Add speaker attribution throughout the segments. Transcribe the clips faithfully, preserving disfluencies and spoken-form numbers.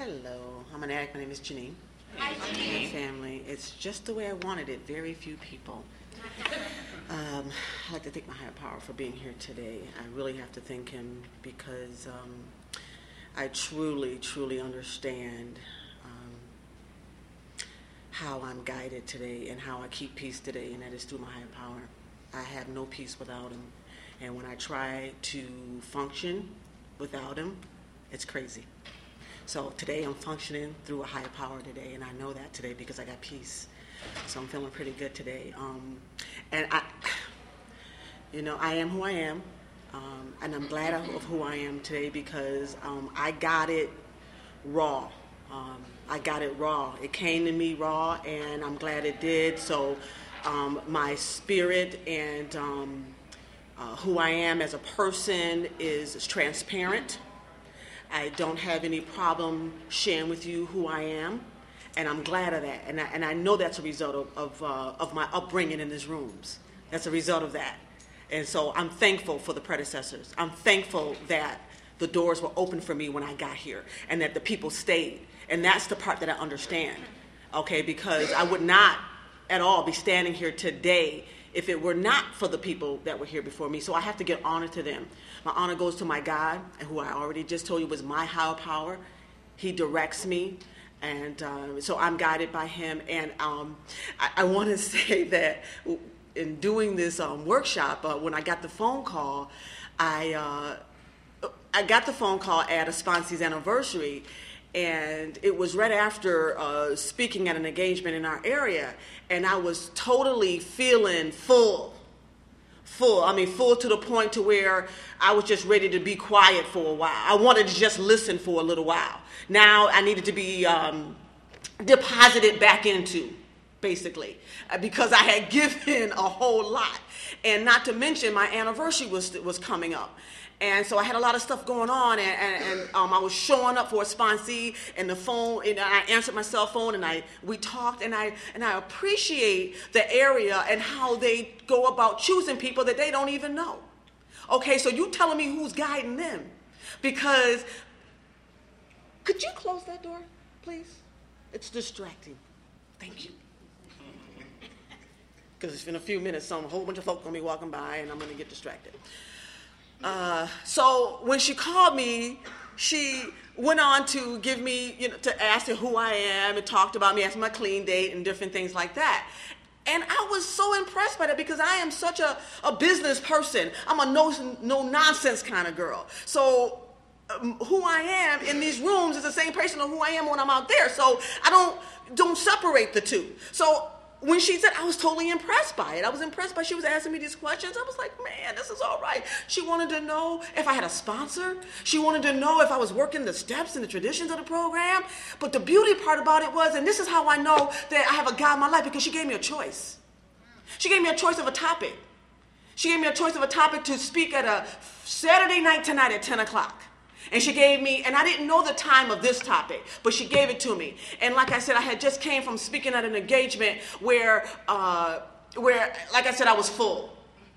Speaker 1: Hello, I'm an addict. My name is Janine.
Speaker 2: Hi,
Speaker 1: My
Speaker 2: Janine.
Speaker 1: family. It's just the way I wanted it. Very few people. Um, I'd like to thank my higher power for being here today. I really have to thank him because um, I truly, truly understand um, how I'm guided today and how I keep peace today, and that is through my higher power. I have no peace without him. And when I try to function without him, it's crazy. So today I'm functioning through a higher power today, and I know that today because I got peace. So I'm feeling pretty good today. Um, and I, you know, I am who I am, um, and I'm glad of who I am today because um, I got it raw. Um, I got it raw. It came to me raw, and I'm glad it did. So um, my spirit and um, uh, who I am as a person is, is transparent. I don't have any problem sharing with you who I am, and I'm glad of that. And I, and I know that's a result of of, uh, of my upbringing in these rooms. That's a result of that. And so I'm thankful for the predecessors. I'm thankful that the doors were open for me when I got here and that the people stayed. And that's the part that I understand, okay, because I would not at all be standing here today if it were not for the people that were here before me. So I have to give honor to them. My honor goes to my God, who I already just told you was my higher power. He directs me, and uh, so I'm guided by him. And um, I, I want to say that in doing this um, workshop, uh, when I got the phone call, I uh, I got the phone call at a sponsee's anniversary, and it was right after uh, speaking at an engagement in our area, and I was totally feeling full. Full. I mean, full to the point to where I was just ready to be quiet for a while. I wanted to just listen for a little while. Now I needed to be um, deposited back into, basically, uh, because I had given a whole lot. And not to mention my anniversary was was coming up. And so I had a lot of stuff going on, and, and, and um, I was showing up for a sponsee, and the phone, and I answered my cell phone, and I we talked, and I and I appreciate the area and how they go about choosing people that they don't even know. Okay, so you telling me who's guiding them? Because, could you close that door, please? It's distracting. Thank you. Because in a few minutes, some a whole bunch of folk gonna be walking by, and I'm gonna get distracted. Uh, so when she called me, she went on to give me, you know, to ask her who I am and talked about me, asked my clean date and different things like that. And I was so impressed by that because I am such a, a business person. I'm a no, no nonsense kind of girl. So um, who I am in these rooms is the same person of who I am when I'm out there. So I don't don't separate the two. So when she said, I was totally impressed by it. I was impressed by she was asking me these questions. I was like, man, this is all right. She wanted to know if I had a sponsor. She wanted to know if I was working the steps and the traditions of the program. But the beauty part about it was, and this is how I know that I have a God in my life, because she gave me a choice. She gave me a choice of a topic. She gave me a choice of a topic to speak at a Saturday night tonight at ten o'clock. And she gave me, and I didn't know the time of this topic, but she gave it to me. And like I said, I had just came from speaking at an engagement where, uh, where, like I said, I was full.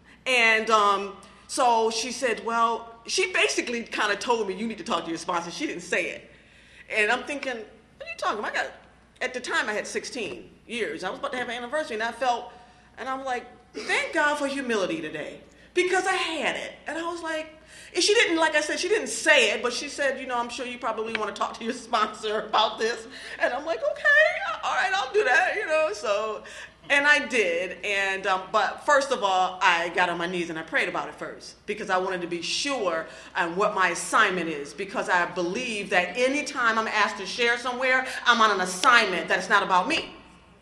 Speaker 1: And um, so she said, well, she basically kind of told me, you need to talk to your sponsor. She didn't say it. And I'm thinking, what are you talking about? I got, at the time I had sixteen years. I was about to have an anniversary, and I felt, and I'm like, thank God for humility today, because I had it. And I was like, and she didn't, like I said, she didn't say it, but she said, you know, I'm sure you probably want to talk to your sponsor about this. And I'm like, okay, all right, I'll do that, you know. So, and I did. And, um, but first of all, I got on my knees and I prayed about it first, because I wanted to be sure on what my assignment is, because I believe that anytime I'm asked to share somewhere, I'm on an assignment that it's not about me.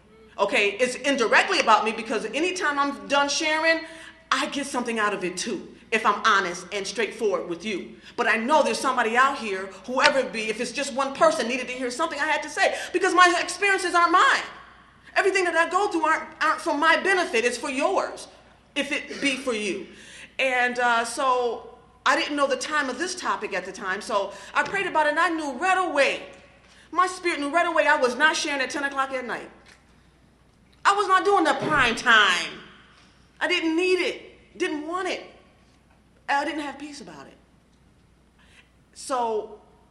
Speaker 1: Okay, it's indirectly about me, because anytime I'm done sharing, I get something out of it too, if I'm honest and straightforward with you. But I know there's somebody out here, whoever it be, if it's just one person needed to hear something I had to say, because my experiences aren't mine. Everything that I go through aren't, aren't for my benefit, it's for yours, if it be for you. And uh, so I didn't know the time of this topic at the time, so I prayed about it, and I knew right away, my spirit knew right away I was not sharing at ten o'clock at night. I was not doing the prime time. I didn't need it, didn't want it. I didn't have peace about it. So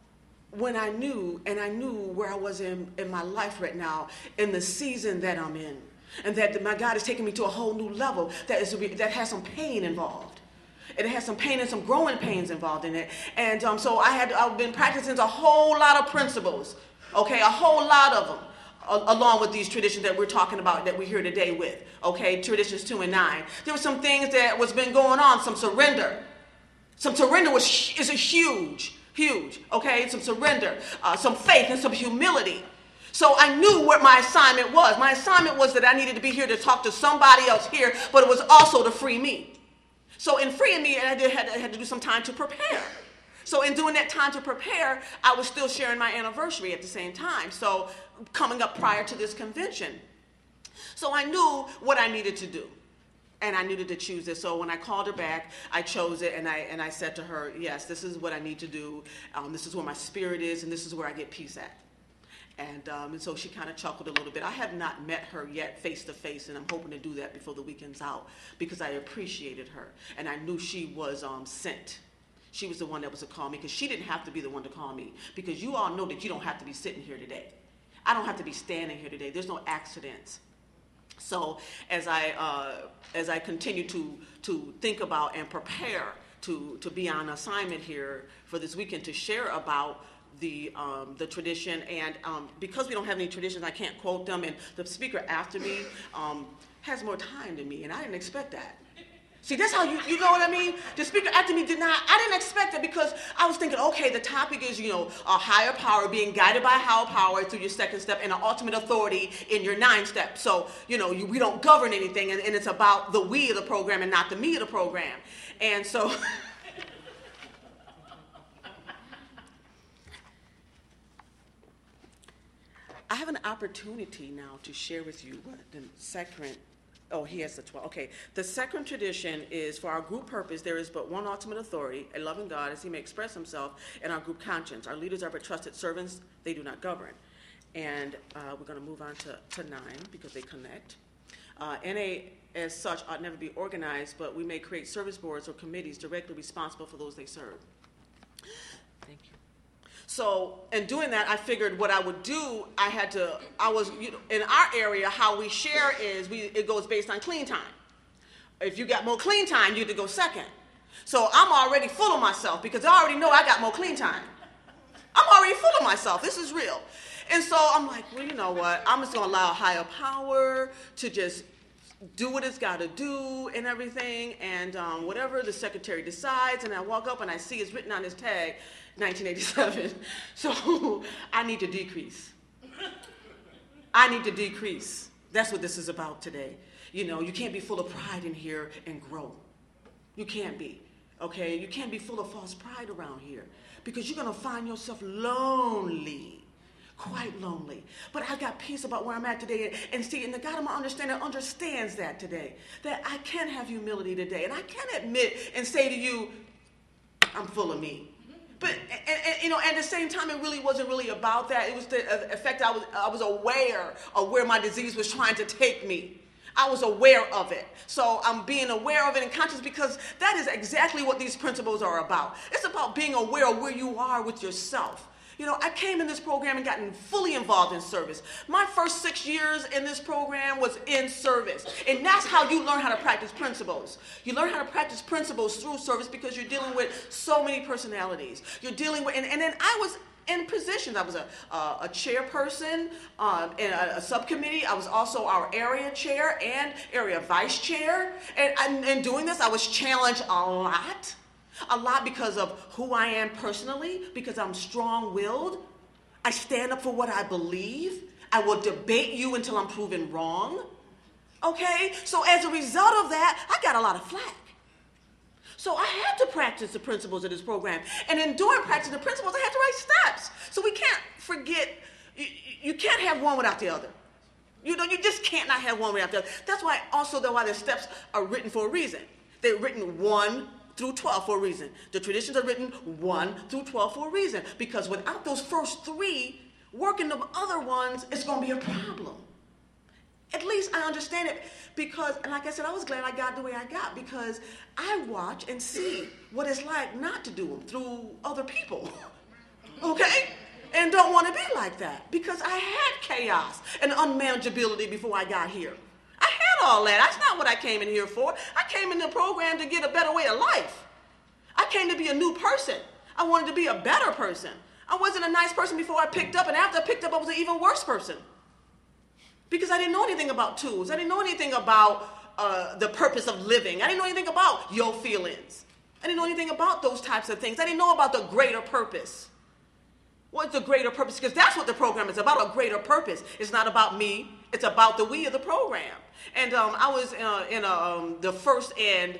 Speaker 1: when I knew, and I knew where I was in, in my life right now, in the season that I'm in, and that my God is taking me to a whole new level that is that has some pain involved. It has some pain and some growing pains involved in it. And um, so I had, I've been practicing a whole lot of principles, okay, a whole lot of them, a- along with these traditions that we're talking about that we're here today with, okay, traditions two and nine. There were some things that was been going on, some surrender. Some surrender was is a huge, huge, okay, some surrender, uh, some faith and some humility. So I knew what my assignment was. My assignment was that I needed to be here to talk to somebody else here, but it was also to free me. So in freeing me, I did had to, had to do some time to prepare. So in doing that time to prepare, I was still sharing my anniversary at the same time. So coming up prior to this convention. So I knew what I needed to do. And I needed to choose this. So when I called her back, I chose it, and I and I said to her, yes, this is what I need to do. Um, this is where my spirit is, and this is where I get peace at. And, um, and so she kind of chuckled a little bit. I have not met her yet face to face, and I'm hoping to do that before the weekend's out because I appreciated her. And I knew she was um, sent. She was the one that was to call me because she didn't have to be the one to call me because you all know that you don't have to be sitting here today. I don't have to be standing here today. There's no accidents. So as I uh, as I continue to to think about and prepare to, to be on assignment here for this weekend to share about the um, the tradition, and um, because we don't have any traditions, I can't quote them, and the speaker after me um, has more time than me, and I didn't expect that. See, that's how you, you know what I mean? The speaker after me did not, I didn't expect it because I was thinking, okay, the topic is, you know, a higher power, being guided by a higher power through your second step, and an ultimate authority in your nine step. So, you know, you, we don't govern anything, and, and it's about the we of the program and not the me of the program. And so... I have an opportunity now to share with you what the second, oh, he has the twelve. Okay, the second tradition is for our group purpose, there is but one ultimate authority, a loving God as he may express himself in our group conscience. Our leaders are but trusted servants, they do not govern. And uh, we're going to move on to, to nine because they connect. Uh, N A as such ought never be organized, but we may create service boards or committees directly responsible for those they serve. Thank you. So in doing that, I figured what I would do, I had to, I was, you know, in our area, how we share is, we it goes based on clean time. If you got more clean time, you have to go second. So I'm already full of myself because I already know I got more clean time. I'm already full of myself. This is real. And so I'm like, well, you know what? I'm just going to allow higher power to just do what it's got to do and everything. And um, whatever the secretary decides, and I walk up and I see it's written on his tag, nineteen eighty-seven. So I need to decrease. I need to decrease. That's what this is about today. You know, you can't be full of pride in here and grow. You can't be, okay? You can't be full of false pride around here because you're going to find yourself lonely, quite lonely. But I got peace about where I'm at today. And, and see, and the God of my understanding understands that today, that I can have humility today. And I can admit and say to you, I'm full of me. But, and, and, you know, at the same time, it really wasn't really about that. It was the effect I was, I was aware of where my disease was trying to take me. I was aware of it. So I'm being aware of it and conscious because that is exactly what these principles are about. It's about being aware of where you are with yourself. You know, I came in this program and gotten fully involved in service. My first six years in this program was in service. And that's how you learn how to practice principles. You learn how to practice principles through service because you're dealing with so many personalities. You're dealing with, and, and then I was in positions. I was a, uh, a chairperson um, in a, a subcommittee. I was also our area chair and area vice chair. And, and, and doing this, I was challenged a lot. A lot because of who I am personally, because I'm strong-willed. I stand up for what I believe. I will debate you until I'm proven wrong. Okay? So as a result of that, I got a lot of flack. So I had to practice the principles of this program. And in doing practicing the principles, I had to write steps. So we can't forget, you, you can't have one without the other. You know, you just can't not have one without the other. That's why also the why the steps are written for a reason. They're written one through twelve for a reason. The traditions are written one through twelve for a reason. Because without those first three, working the other ones is going to be a problem. At least I understand it because, and like I said, I was glad I got the way I got because I watch and see what it's like not to do them through other people. Okay? and don't want to be like that because I had chaos and unmanageability before I got here. I had all that. That's not what I came in here for. I came in the program to get a better way of life. I came to be a new person. I wanted to be a better person. I wasn't a nice person before I picked up, and after I picked up, I was an even worse person. Because I didn't know anything about tools. I didn't know anything about uh, the purpose of living. I didn't know anything about your feelings. I didn't know anything about those types of things. I didn't know about the greater purpose. What's the greater purpose? Because that's what the program is about, a greater purpose. It's not about me. It's about the we of the program. And um, I was uh, in um, the first and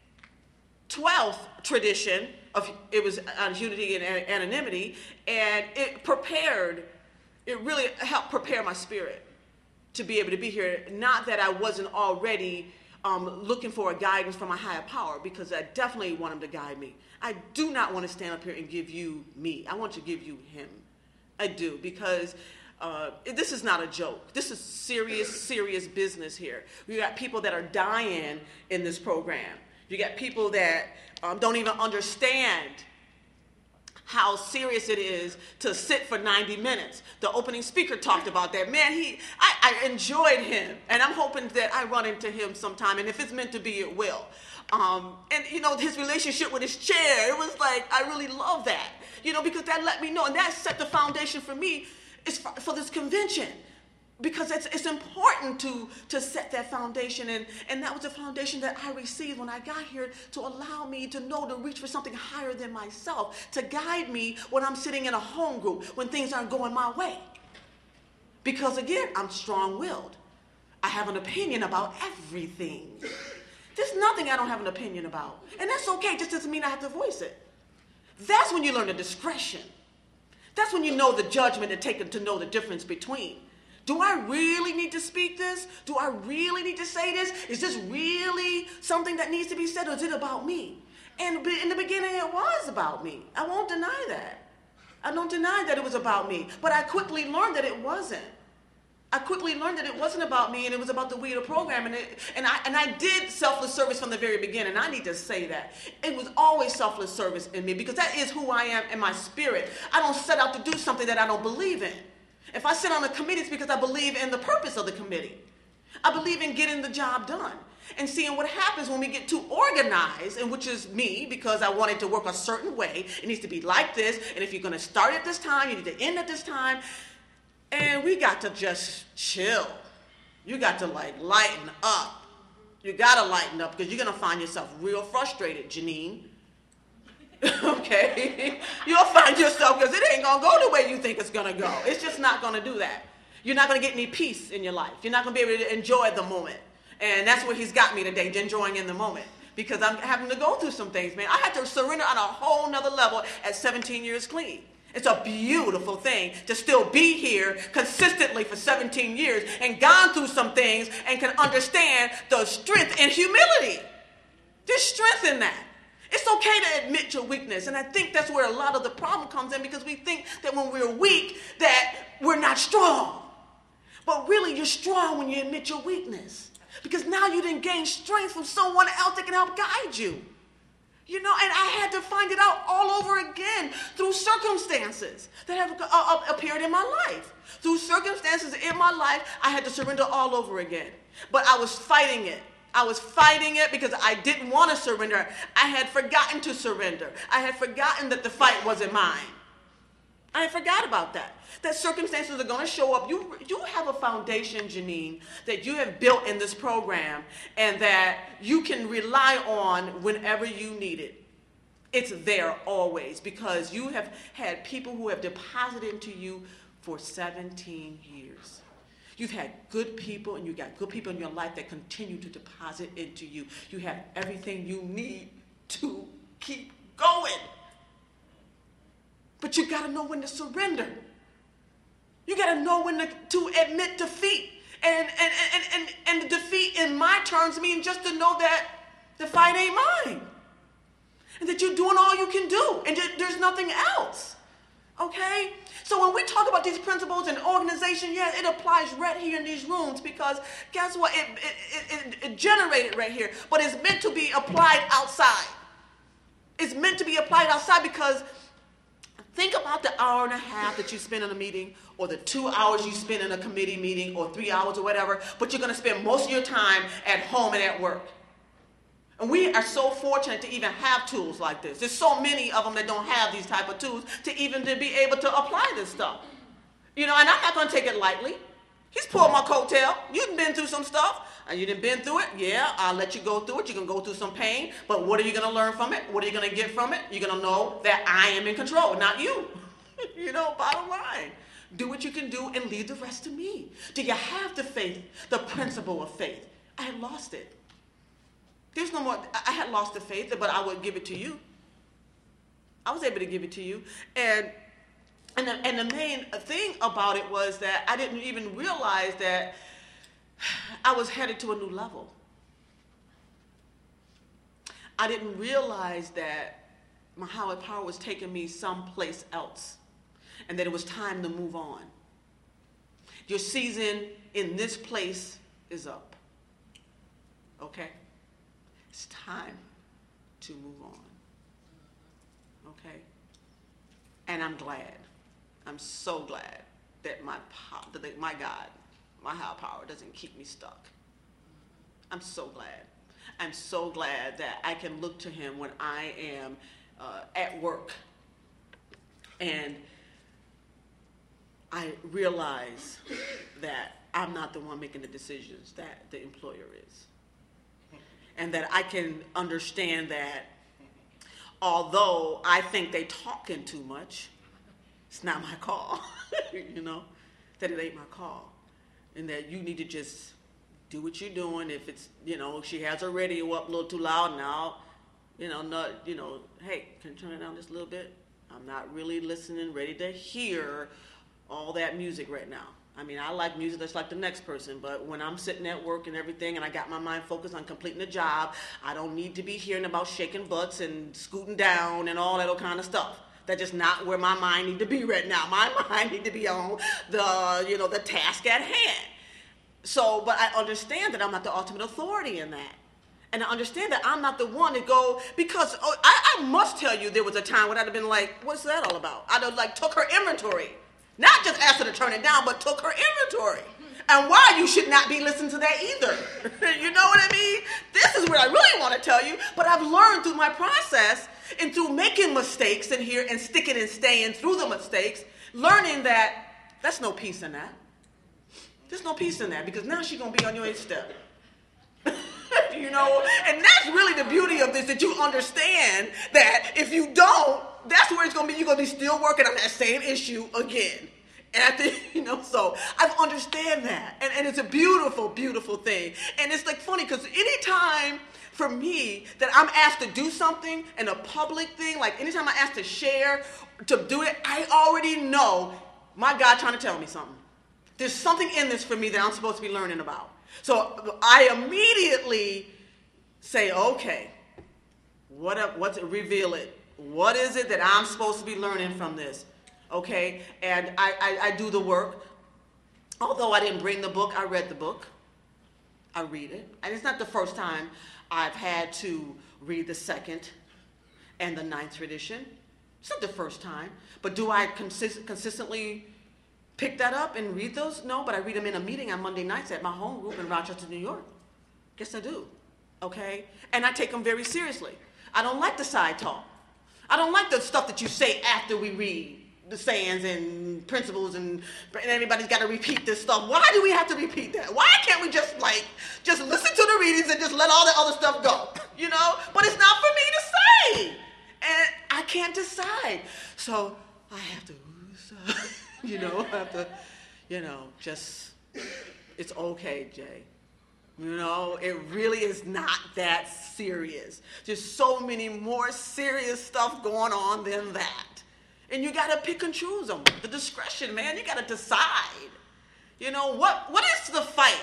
Speaker 1: twelfth tradition of, it was on unity and anonymity, and it prepared, it really helped prepare my spirit to be able to be here. Not that I wasn't already um, looking for a guidance from a higher power, because I definitely want him to guide me. I do not want to stand up here and give you me. I want to give you him. I do, because uh, this is not a joke. This is serious, serious business here. We got people that are dying in this program. You got people that um, don't even understand how serious it is to sit for ninety minutes. The opening speaker talked about that. Man, he, I, I enjoyed him, and I'm hoping that I run into him sometime, and if it's meant to be, it will. Um, and, you know, his relationship with his chair, it was like, I really love that, you know, because that let me know, and that set the foundation for me is for, for this convention. Because it's, it's important to, to set that foundation, and, and that was the foundation that I received when I got here, to allow me to know to reach for something higher than myself, to guide me when I'm sitting in a home group, when things aren't going my way. Because again, I'm strong-willed. I have an opinion about everything. There's nothing I don't have an opinion about. And that's okay, just doesn't mean I have to voice it. That's when you learn the discretion. That's when you know the judgment to take to know the difference between. Do I really need to speak this? Do I really need to say this? Is this really something that needs to be said, or is it about me? And in the beginning, it was about me. I won't deny that. I don't deny that it was about me. But I quickly learned that it wasn't. I quickly learned that it wasn't about me, and it was about the we of the program. And, it, and, I, and I did selfless service from the very beginning. I need to say that. It was always selfless service in me, because that is who I am in my spirit. I don't set out to do something that I don't believe in. If I sit on a committee, it's because I believe in the purpose of the committee. I believe in getting the job done and seeing what happens when we get too organized, and which is me, because I want it to work a certain way. It needs to be like this, and if you're going to start at this time, you need to end at this time. And we got to just chill. You got to like lighten up. You got to lighten up, because you're going to find yourself real frustrated, Janine. Okay, you'll find yourself, because it ain't gonna go the way you think it's gonna go. It's just not gonna do that. You're not gonna get any peace in your life. You're not gonna be able to enjoy the moment. And that's where he's got me today, enjoying in the moment, because I'm having to go through some things, man. I had to surrender on a whole nother level at seventeen years clean. It's a beautiful thing to still be here consistently for seventeen years and gone through some things and can understand the strength and humility. There's strength in that. It's okay to admit your weakness, and I think that's where a lot of the problem comes in, because we think that when we're weak that we're not strong. But really, you're strong when you admit your weakness, because now you didn't gain strength from someone else that can help guide you. You know, and I had to find it out all over again through circumstances that have uh, appeared in my life. Through circumstances in my life, I had to surrender all over again. But I was fighting it. I was fighting it because I didn't want to surrender. I had forgotten to surrender. I had forgotten that the fight wasn't mine. I had forgot about that. That circumstances are going to show up. You, you have a foundation, Janine, that you have built in this program, and that you can rely on whenever you need it. It's there always, because you have had people who have deposited into you for seventeen years. You've had good people, and you've got good people in your life that continue to deposit into you. You have everything you need to keep going. But you got to know when to surrender. You got to know when to, to admit defeat. And, and, and, and, and the defeat in my terms means just to know that the fight ain't mine. And that you're doing all you can do. And there's nothing else. Okay? So when we talk about these principles and organization, yeah, it applies right here in these rooms, because guess what? It, it, it, it, it generated right here, but it's meant to be applied outside. It's meant to be applied outside, because Think about the hour and a half that you spend in a meeting, or the two hours you spend in a committee meeting, or three hours or whatever, but you're going to spend most of your time at home and at work. And we are so fortunate to even have tools like this. There's so many of them that don't have these type of tools to even to be able to apply this stuff. You know, and I'm not going to take it lightly. He's pulled my coattail. You've been through some stuff. And you done been through it. Yeah, I'll let you go through it. You can go through some pain. But what are you going to learn from it? What are you going to get from it? You're going to know that I am in control, not you. You know, bottom line. Do what you can do and leave the rest to me. Do you have the faith, the principle of faith? I had lost it. There's no more. I had lost the faith, but I would give it to you. I was able to give it to you. And And the, and the main thing about it was that I didn't even realize that I was headed to a new level. I didn't realize that my higher power was taking me someplace else and that it was time to move on. Your season in this place is up. Okay? It's time to move on. Okay? And I'm glad. I'm so glad that my that my God, my higher power, doesn't keep me stuck. I'm so glad. I'm so glad that I can look to him when I am uh, at work and I realize that I'm not the one making the decisions, that the employer is. And that I can understand that although I think they talking too much, it's not my call, you know, that it ain't my call. And that you need to just do what you're doing. If it's, you know, she has her radio up a little too loud now, you know, not, you know, hey, can you turn it down just a little bit? I'm not really listening, ready to hear all that music right now. I mean, I like music that's like the next person, but when I'm sitting at work and everything and I got my mind focused on completing the job, I don't need to be hearing about shaking butts and scooting down and all that old kind of stuff. That's just not where my mind need to be right now. My mind need to be on the, you know, the task at hand. So, but I understand that I'm not the ultimate authority in that. And I understand that I'm not the one to go, because oh, I, I must tell you there was a time when I'd have been like, what's that all about? I'd have like took her inventory. Not just asked her to turn it down, but took her inventory. And why you should not be listening to that either. You know what I mean? This is what I really want to tell you, but I've learned through my process and through making mistakes in here and sticking and staying through the mistakes, learning that there's no peace in that. There's no peace in that, because now she's going to be on your eighth step. You know, and that's really the beauty of this, that you understand that if you don't, that's where it's going to be. You're going to be still working on that same issue again. And I think, you know, so I understand that. And, and it's a beautiful, beautiful thing. And it's like funny, because anytime for me that I'm asked to do something in a public thing, like anytime I'm asked to share, to do it, I already know my God trying to tell me something. There's something in this for me that I'm supposed to be learning about. So I immediately say, okay, what, what's it, reveal it. What is it that I'm supposed to be learning from this? Okay, and I, I, I do the work. Although I didn't bring the book, I read the book. I read it. And it's not the first time I've had to read the second and the ninth tradition. It's not the first time. But do I consist, consistently pick that up and read those? No, but I read them in a meeting on Monday nights at my home group in Rochester, New York. Yes, I do. Okay? And I take them very seriously. I don't like the side talk. I don't like the stuff that you say after we read the sayings and principles, and, and everybody's got to repeat this stuff. Why do we have to repeat that? Why can't we just like just listen to the readings and just let all the other stuff go? You know? But it's not for me to say, and I can't decide. So I have to, you know, I have to, you know, just it's okay, Jay. You know, it really is not that serious. There's so many more serious stuff going on than that. And you got to pick and choose them. The discretion, man, you got to decide. You know, what what is the fight?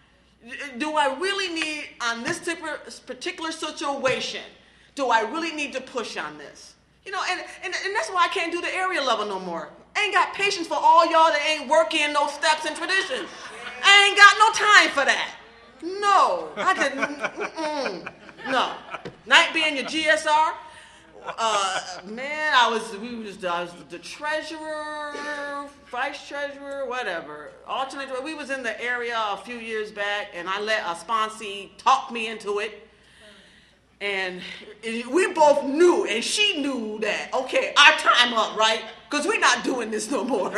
Speaker 1: Do I really need, on this particular situation, do I really need to push on this? You know, and, and, and that's why I can't do the area level no more. I ain't got patience for all y'all that ain't working no steps and traditions. I ain't got no time for that. No, I didn't. Mm-mm. No. Night being your G S R, uh, man, I was, we was, I was the treasurer, vice treasurer, whatever, alternate. We was in the area a few years back, and I let a sponsee talk me into it. And we both knew, and she knew that, okay, our time up, right? Because we're not doing this no more.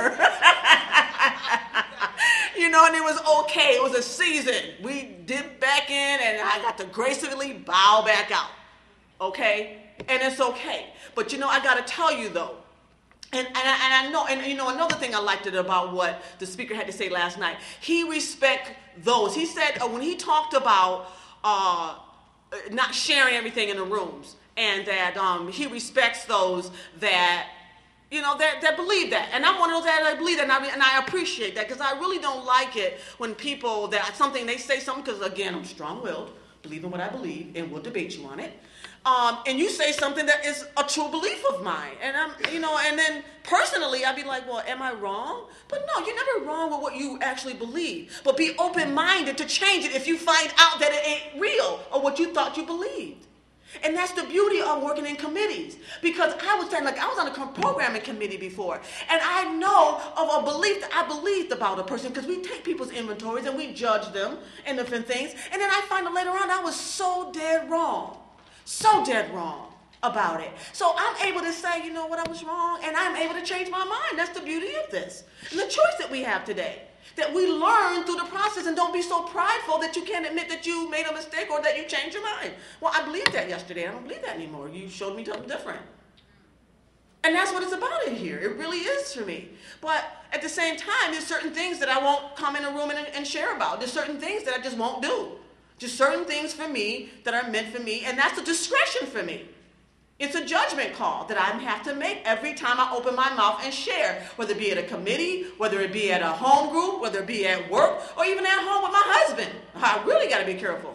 Speaker 1: You know, and it was okay. It was a season. We dipped back in, and I got to gracefully bow back out. Okay? And it's okay. But, you know, I got to tell you, though, and, and, I, and I know, and, you know, another thing I liked it about what the speaker had to say last night, he respect those. He said, uh, when he talked about uh, not sharing everything in the rooms, and that um, he respects those that, you know, that, that believe that. And I'm one of those that I believe that, and I, and I appreciate that, because I really don't like it when people, that something, they say something, because, again, I'm strong-willed, believe in what I believe, and we'll debate you on it. Um, and you say something that is a true belief of mine. And I'm, you know, and then personally, I'd be like, well, am I wrong? But no, you're never wrong with what you actually believe. But be open-minded to change it if you find out that it ain't real or what you thought you believed. And that's the beauty of working in committees. Because I was saying, like, I was on a programming committee before, and I know of a belief that I believed about a person, because we take people's inventories and we judge them and different things. And then I find out later on I was so dead wrong. So dead wrong about it. So I'm able to say, you know what, I was wrong, and I'm able to change my mind. That's the beauty of this. And the choice that we have today. That we learn through the process, and don't be so prideful that you can't admit that you made a mistake or that you changed your mind. Well, I believed that yesterday. I don't believe that anymore. You showed me something different. And that's what it's about in here. It really is for me. But at the same time, there's certain things that I won't come in a room and, and share about. There's certain things that I just won't do. Just certain things for me that are meant for me, and that's a discretion for me. It's a judgment call that I have to make every time I open my mouth and share, whether it be at a committee, whether it be at a home group, whether it be at work, or even at home with my husband. I really got to be careful.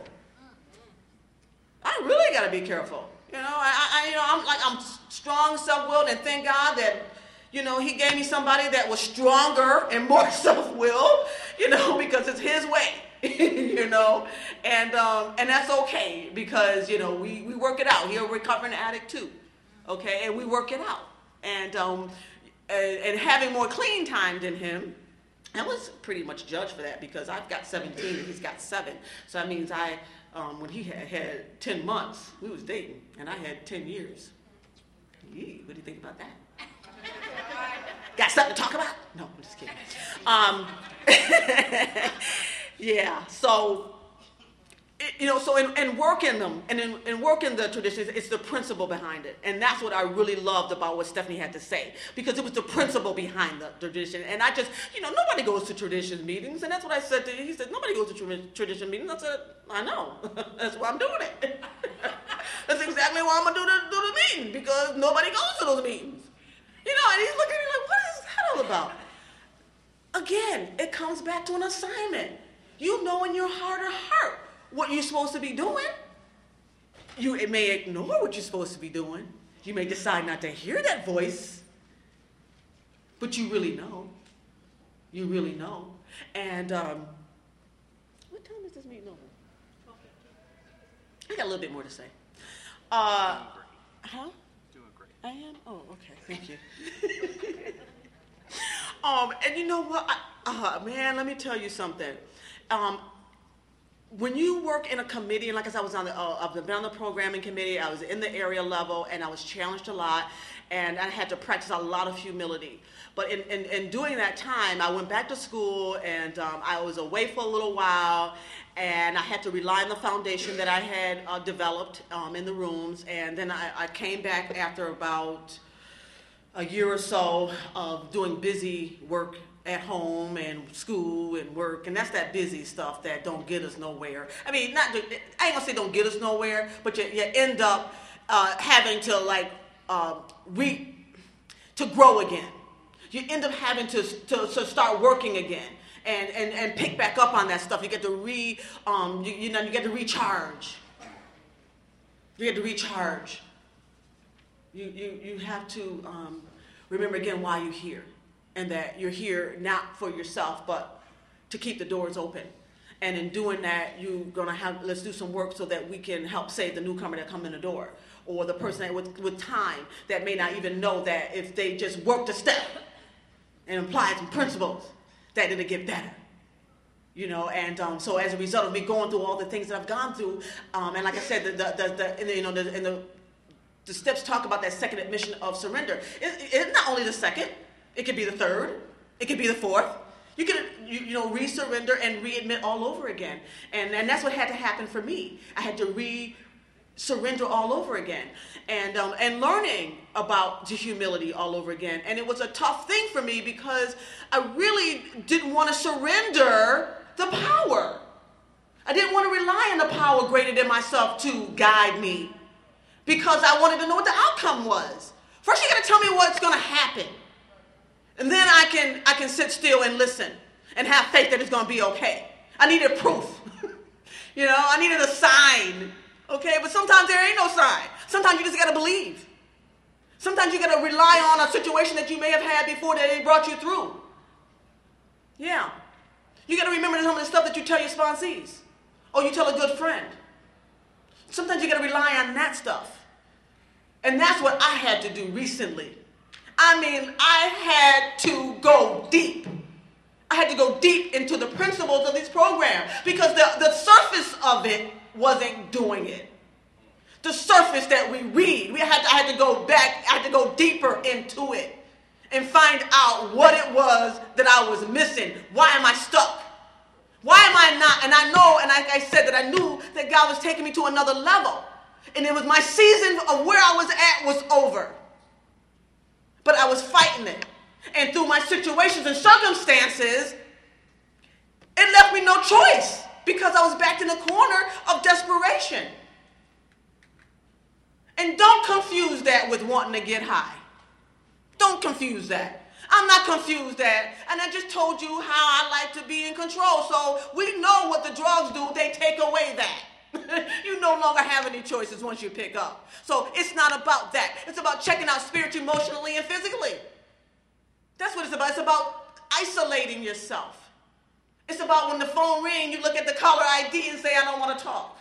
Speaker 1: I really got to be careful. You know, I, I, you know, I'm like I'm strong, self-willed, and thank God that, you know, He gave me somebody that was stronger and more self-willed. You know, because it's His way. You know, and um, and that's okay, because, you know, we, we work it out. He's a recovering addict too, okay, and we work it out. And um, and, and having more clean time than him, I was pretty much judged for that, because I've got seventeen and he's got seven. So that means I, um, when he had, had ten months, we was dating, and I had ten years. Yee, what do you think about that? Got something to talk about? No, I'm just kidding. Um, Yeah, so, it, you know, so in, in working them, and in, in working the traditions, it's the principle behind it. And that's what I really loved about what Stephanie had to say, because it was the principle behind the tradition. And I just, you know, nobody goes to tradition meetings, and that's what I said to him. He said, nobody goes to tra- tradition meetings. I said, I know. That's why I'm doing it. That's exactly why I'm going to do the, do the meeting, because nobody goes to those meetings. You know, and he's looking at me like, what is that all about? Again, it comes back to an assignment. You know in your heart of heart what you're supposed to be doing. You it may ignore what you're supposed to be doing. You may decide not to hear that voice. But you really know. You really know. And um, what time is this meeting over? I got a little bit more to say. Uh, huh?
Speaker 2: Doing great.
Speaker 1: I am? Oh, okay. Thank you. um, and you know what? I, uh, man, let me tell you something. Um, when you work in a committee, and like I said, I was on the, uh, I've been on the programming committee, I was in the area level, and I was challenged a lot, and I had to practice a lot of humility. But in, in, in doing that time, I went back to school, and um, I was away for a little while, and I had to rely on the foundation that I had uh, developed um, in the rooms, and then I, I came back after about a year or so of doing busy work at home and school and work, and that's that busy stuff that don't get us nowhere. I mean, not I ain't gonna say don't get us nowhere, but you, you end up uh, having to like uh, re to grow again. You end up having to, to to start working again and and and pick back up on that stuff. You get to re um you, you know you get to recharge. You get to recharge. You you you have to um, remember again why you're here. And that you're here not for yourself, but to keep the doors open. And in doing that, you're going to have, let's do some work so that we can help save the newcomer that come in the door. or the person that with, with time that may not even know that if they just worked a step and applied some principles, that it'll get better. You know, and um, so as a result of me going through all the things that I've gone through, um, and like I said, the, the, the, the, in the you know, the, in the, the steps talk about that second admission of surrender. It, it's not only the second; it could be the third, it could be the fourth. You can, you, you know, re-surrender and readmit all over again, and and that's what had to happen for me. I had to re-surrender all over again, and um, and learning about the humility all over again. And it was a tough thing for me because I really didn't want to surrender the power. I didn't want to rely on the power greater than myself to guide me because I wanted to know what the outcome was. First, you got to tell me what's going to happen. And then I can I can sit still and listen and have faith that it's going to be okay. I needed proof. You know, I needed a sign. Okay, but sometimes there ain't no sign. Sometimes you just got to believe. Sometimes you got to rely on a situation that you may have had before that it brought you through. Yeah. You got to remember some of the stuff that you tell your sponsees or you tell a good friend. Sometimes you got to rely on that stuff. And that's what I had to do recently. I mean, I had to go deep. I had to go deep into the principles of these programs because the, the surface of it wasn't doing it. The surface that we read, we had to, I had to go back, I had to go deeper into it and find out what it was that I was missing. Why am I stuck? Why am I not? And I know, and like I said, that I knew that God was taking me to another level. And it was my season of where I was at was over. But I was fighting it. And through my situations and circumstances, it left me no choice because I was backed in a corner of desperation. And don't confuse that with wanting to get high. Don't confuse that. I'm not confused that. And I just told you how I like to be in control. So we know what the drugs do. They take away that. You no longer have any choices once you pick up. So it's not about that. It's about checking out spiritually, emotionally, and physically. That's what it's about. It's about isolating yourself. It's about when the phone rings, you look at the caller I D and say, I don't want to talk.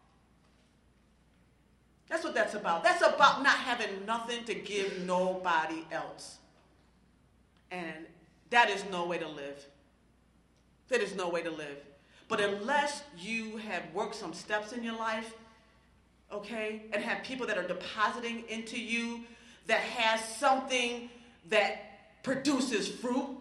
Speaker 1: That's what that's about. That's about not having nothing to give nobody else. And that is no way to live. That is no way to live. But unless you have worked some steps in your life, okay, and have people that are depositing into you that has something that produces fruit,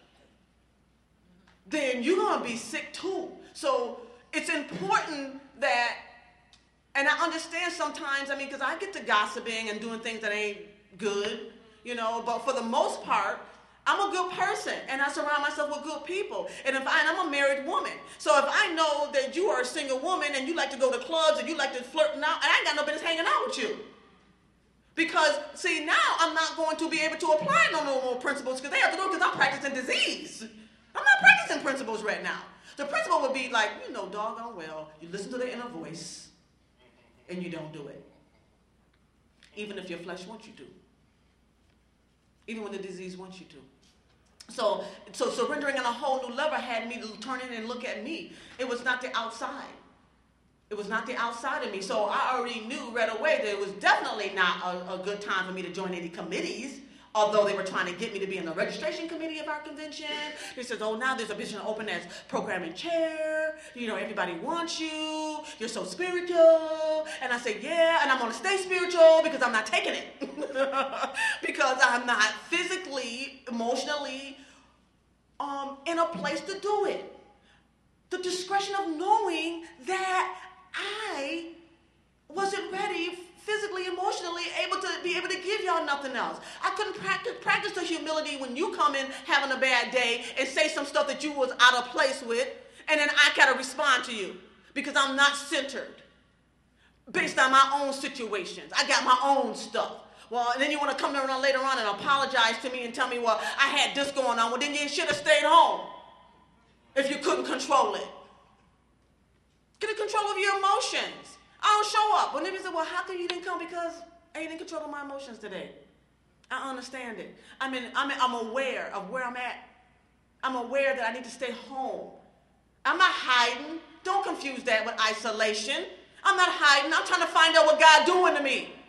Speaker 1: then you're going to be sick too. So it's important that, and I understand sometimes, I mean, because I get to gossiping and doing things that ain't good, you know, but for the most part, I'm a good person, and I surround myself with good people. And if I, and I'm a married woman, so if I know that you are a single woman and you like to go to clubs and you like to flirt and out, I ain't got no business hanging out with you. Because, see, now I'm not going to be able to apply no more principles because they have to do it because I'm practicing disease. I'm not practicing principles right now. The principle would be like, you know, doggone well, you listen to the inner voice and you don't do it. Even if your flesh wants you to. Even when the disease wants you to. So, so surrendering on a whole new level had me to turn in and look at me. It was not the outside. It was not the outside of me. So I already knew right away that it was definitely not a, a good time for me to join any committees, although they were trying to get me to be in the registration committee of our convention. They said, oh, now there's a position open as programming chair. You know, everybody wants you. You're so spiritual. And I said, yeah, and I'm going to stay spiritual because I'm not taking it. Because I'm not physically, emotionally um, in a place to do it. The discretion of knowing that I wasn't ready physically, emotionally, able to be able to give y'all nothing else. I couldn't practice practice the humility when you come in having a bad day and say some stuff that you was out of place with, and then I gotta respond to you because I'm not centered based on my own situations. I got my own stuff. Well, and then you want to come around later on and apologize to me and tell me, well, I had this going on. Well, then you should have stayed home if you couldn't control it. Get in control of your emotions. I don't show up. When they say, well, how come you didn't come? Because I ain't in control of my emotions today. I understand it. I mean, I'm, I'm aware of where I'm at. I'm aware that I need to stay home. I'm not hiding. Don't confuse that with isolation. I'm not hiding. I'm trying to find out what God's doing to me.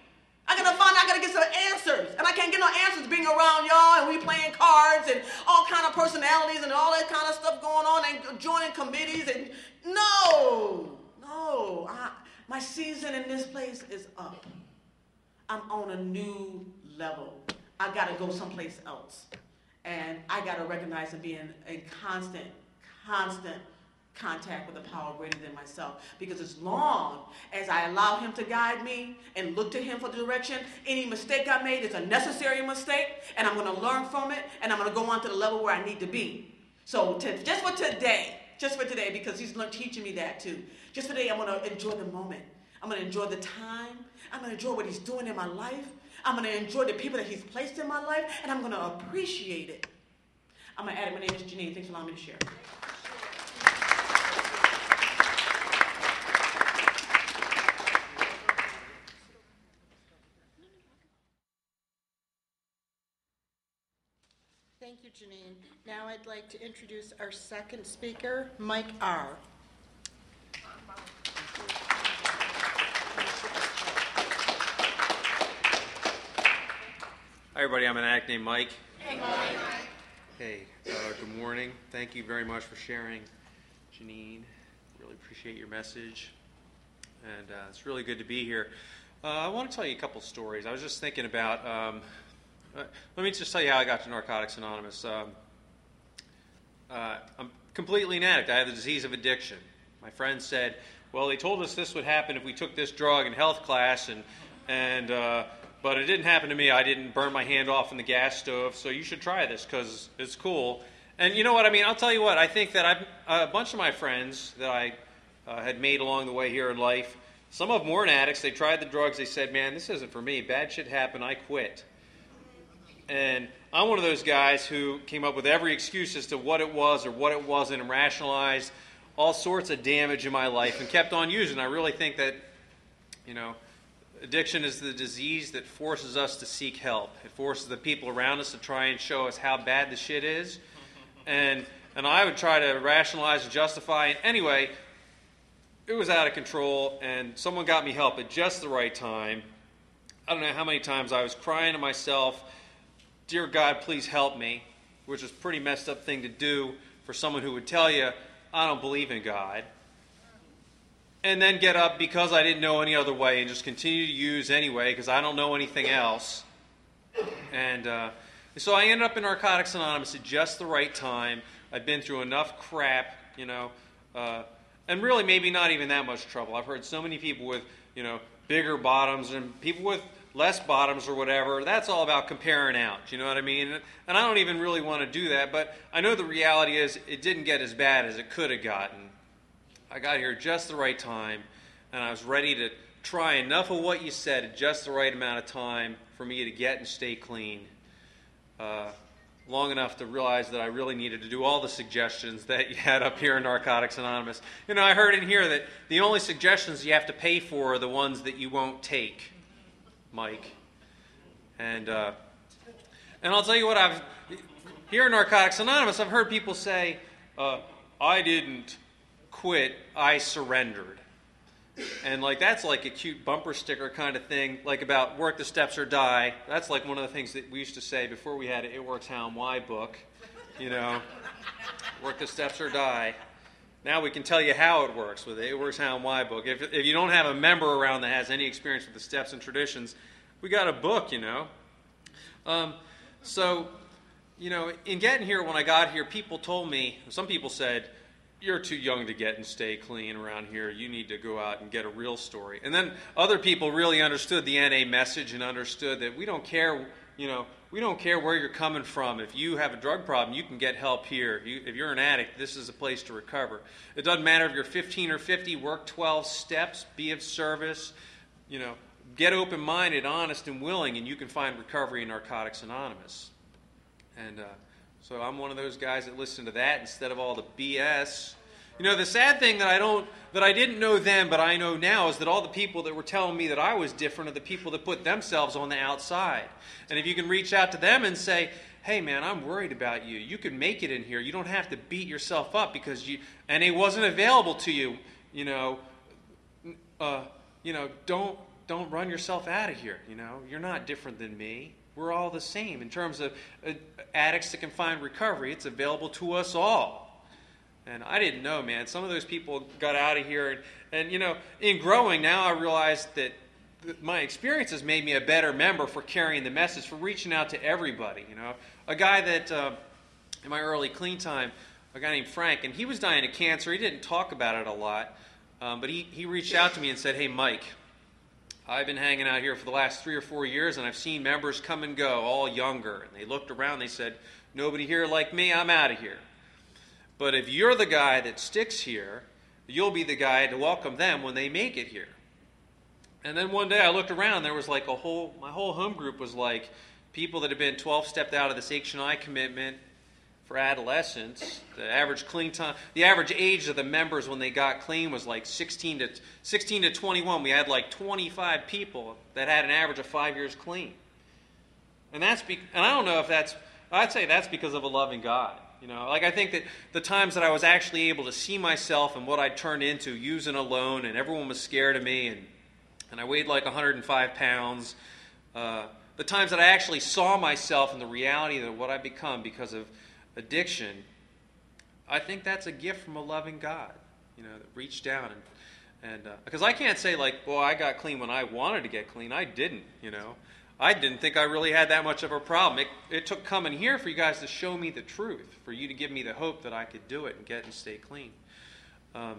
Speaker 1: I gotta find, I gotta get some answers. And I can't get no answers being around y'all and we playing cards and all kind of personalities and all that kind of stuff going on and joining committees and no, no. I, my season in this place is up. I'm on a new level. I gotta go someplace else. And I gotta recognize and be in a constant, constant contact with a power greater than myself, because as long as I allow him to guide me and look to him for direction, any mistake I made is a necessary mistake, and I'm going to learn from it, and I'm going to go on to the level where I need to be. So to, just for today, just for today, because he's learned, teaching me that too, just for today I'm going to enjoy the moment. I'm going to enjoy the time. I'm going to enjoy what he's doing in my life. I'm going to enjoy the people that he's placed in my life, and I'm going to appreciate it. I'm going to add it. My name is Janine. Thanks for allowing me to share.
Speaker 2: Thank you, Janine. Now I'd like to introduce our second speaker, Mike R.
Speaker 3: Hi, everybody. I'm an addict named Mike.
Speaker 2: Hey, Mike.
Speaker 3: Hey, uh, good morning. Thank you very much for sharing, Janine. Really appreciate your message. And uh, it's really good to be here. Uh, I want to tell you a couple stories. I was just thinking about... Um, Uh, let me just tell you how I got to Narcotics Anonymous. Um, uh, I'm completely an addict. I have the disease of addiction. My friend said, well, they told us this would happen if we took this drug in health class, and and uh, but it didn't happen to me. I didn't burn my hand off in the gas stove, so you should try this because it's cool. And you know what? I mean, I'll tell you what. I think that I've, a bunch of my friends that I uh, had made along the way here in life, some of them weren't addicts. They tried the drugs. They said, man, this isn't for me. Bad shit happened. I quit. And I'm one of those guys who came up with every excuse as to what it was or what it wasn't and rationalized all sorts of damage in my life and kept on using. I really think that, you know, addiction is the disease that forces us to seek help. It forces the people around us to try and show us how bad the shit is. And and I would try to rationalize and justify. And anyway, it was out of control, and someone got me help at just the right time. I don't know how many times I was crying to myself, dear God, please help me, which is a pretty messed up thing to do for someone who would tell you, I don't believe in God. And then get up because I didn't know any other way and just continue to use anyway because I don't know anything else. And uh, so I ended up in Narcotics Anonymous at just the right time. I'd been through enough crap, you know, uh, and really maybe not even that much trouble. I've heard so many people with, you know, bigger bottoms and people with less bottoms or whatever. That's all about comparing out. You know what I mean? And I don't even really want to do that, but I know the reality is it didn't get as bad as it could have gotten. I got here just the right time, and I was ready to try enough of what you said at just the right amount of time for me to get and stay clean. Uh, long enough to realize that I really needed to do all the suggestions that you had up here in Narcotics Anonymous. You know, I heard in here that the only suggestions you have to pay for are the ones that you won't take, Mike. And uh, and I'll tell you what, I've here in Narcotics Anonymous, I've heard people say, uh, I didn't quit, I surrendered. And like that's like a cute bumper sticker kind of thing, like about work the steps or die. That's like one of the things that we used to say before we had an It Works How and Why book. You know, work the steps or die. Now we can tell you how it works with the It Works How and Why book. If, if you don't have a member around that has any experience with the steps and traditions, we got a book, you know. Um, so, you know, in getting here, when I got here, people told me, some people said, you're too young to get and stay clean around here. You need to go out and get a real story. And then other people really understood the N A message and understood that we don't care, you know, we don't care where you're coming from. If you have a drug problem, you can get help here. You, if you're an addict, this is a place to recover. It doesn't matter if you're fifteen or fifty, work twelve steps, be of service, you know, get open-minded, honest, and willing, and you can find recovery in Narcotics Anonymous. And, uh, So I'm one of those guys that listen to that instead of all the B S. You know, the sad thing that I don't, that I didn't know then, but I know now, is that all the people that were telling me that I was different are the people that put themselves on the outside. And if you can reach out to them and say, hey man, I'm worried about you. You can make it in here. You don't have to beat yourself up because you, and it wasn't available to you, you know, uh, you know, don't, don't run yourself out of here. You know, you're not different than me. We're all the same in terms of uh, addicts that can find recovery. It's available to us all. And I didn't know, man. Some of those people got out of here, and, and you know, in growing now, I realized that my experience has made me a better member for carrying the message, for reaching out to everybody. You know, a guy that uh, in my early clean time, a guy named Frank, and he was dying of cancer. He didn't talk about it a lot, um, but he, he reached out to me and said, "Hey, Mike, I've been hanging out here for the last three or four years, and I've seen members come and go, all younger." And they looked around, they said, "Nobody here like me, I'm out of here. But if you're the guy that sticks here, you'll be the guy to welcome them when they make it here." And then one day I looked around, there was like a whole, my whole home group was like people that had been twelve-stepped out of this H and I commitment for adolescents. The average clean time, the average age of the members when they got clean was like sixteen to twenty-one. We had like twenty-five people that had an average of five years clean. And that's, be, and I don't know if that's, I'd say that's because of a loving God. You know, like I think that the times that I was actually able to see myself and what I turned into using alone, and everyone was scared of me, and and I weighed like one hundred five pounds. Uh, the times that I actually saw myself and the reality of what I've become because of addiction, I think that's a gift from a loving God, you know, that reached down. And, and uh, because I can't say like, well, I got clean when I wanted to get clean. I didn't, you know. I didn't think I really had that much of a problem. It, it took coming here for you guys to show me the truth, for you to give me the hope that I could do it and get and stay clean. Um,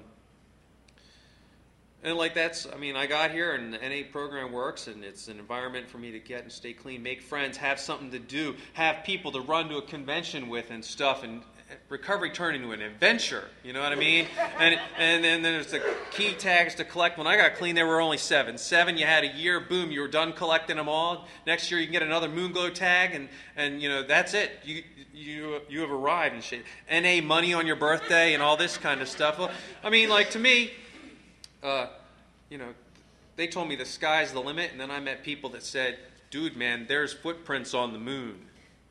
Speaker 3: And like that's, I mean, I got here and the N A program works, and it's an environment for me to get and stay clean, make friends, have something to do, have people to run to a convention with and stuff, and recovery turned into an adventure, you know what I mean? And and then there's the key tags to collect. When I got clean, there were only seven. Seven, you had a year, boom, you were done collecting them all. Next year you can get another Moonglow tag, and, and you know, that's it. You you you have arrived and shit. N A money on your birthday and all this kind of stuff. Well, I mean, like, to me, Uh, you know, they told me the sky's the limit, and then I met people that said, "Dude, man, there's footprints on the moon."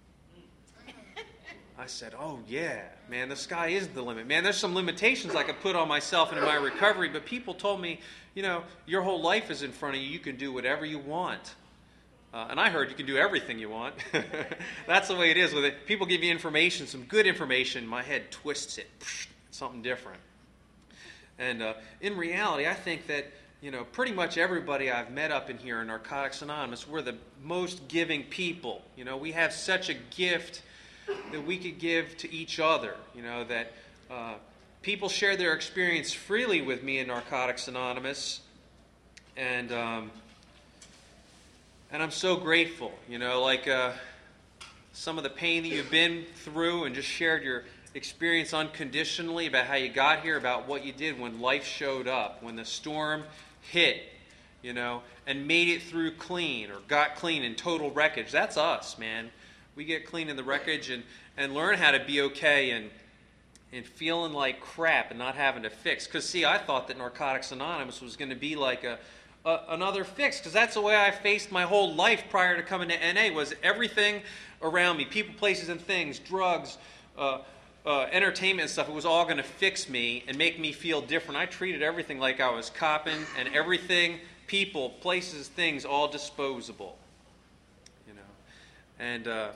Speaker 3: I said, "Oh, yeah, man, the sky is the limit. Man, there's some limitations I could put on myself and in my recovery," but people told me, you know, your whole life is in front of you. You can do whatever you want. Uh, and I heard you can do everything you want. That's the way it is with it. People give you information, some good information. My head twists it. Something different. And uh, in reality, I think that, you know, pretty much everybody I've met up in here in Narcotics Anonymous, we're the most giving people. You know, we have such a gift that we could give to each other. You know, that uh, people share their experience freely with me in Narcotics Anonymous. And, um, and I'm so grateful, you know, like uh, some of the pain that you've been through and just shared your experience unconditionally about how you got here, about what you did when life showed up, when the storm hit, you know, and made it through clean or got clean in total wreckage. That's us, man. We get clean in the wreckage and, and learn how to be okay and, and feeling like crap and not having to fix. Because, see, I thought that Narcotics Anonymous was going to be like a, a another fix, because that's the way I faced my whole life prior to coming to N A, was everything around me, people, places, and things, drugs, uh, Uh, entertainment and stuff, it was all going to fix me and make me feel different. I treated everything like I was copping, and everything, people, places, things, all disposable. You know, and uh,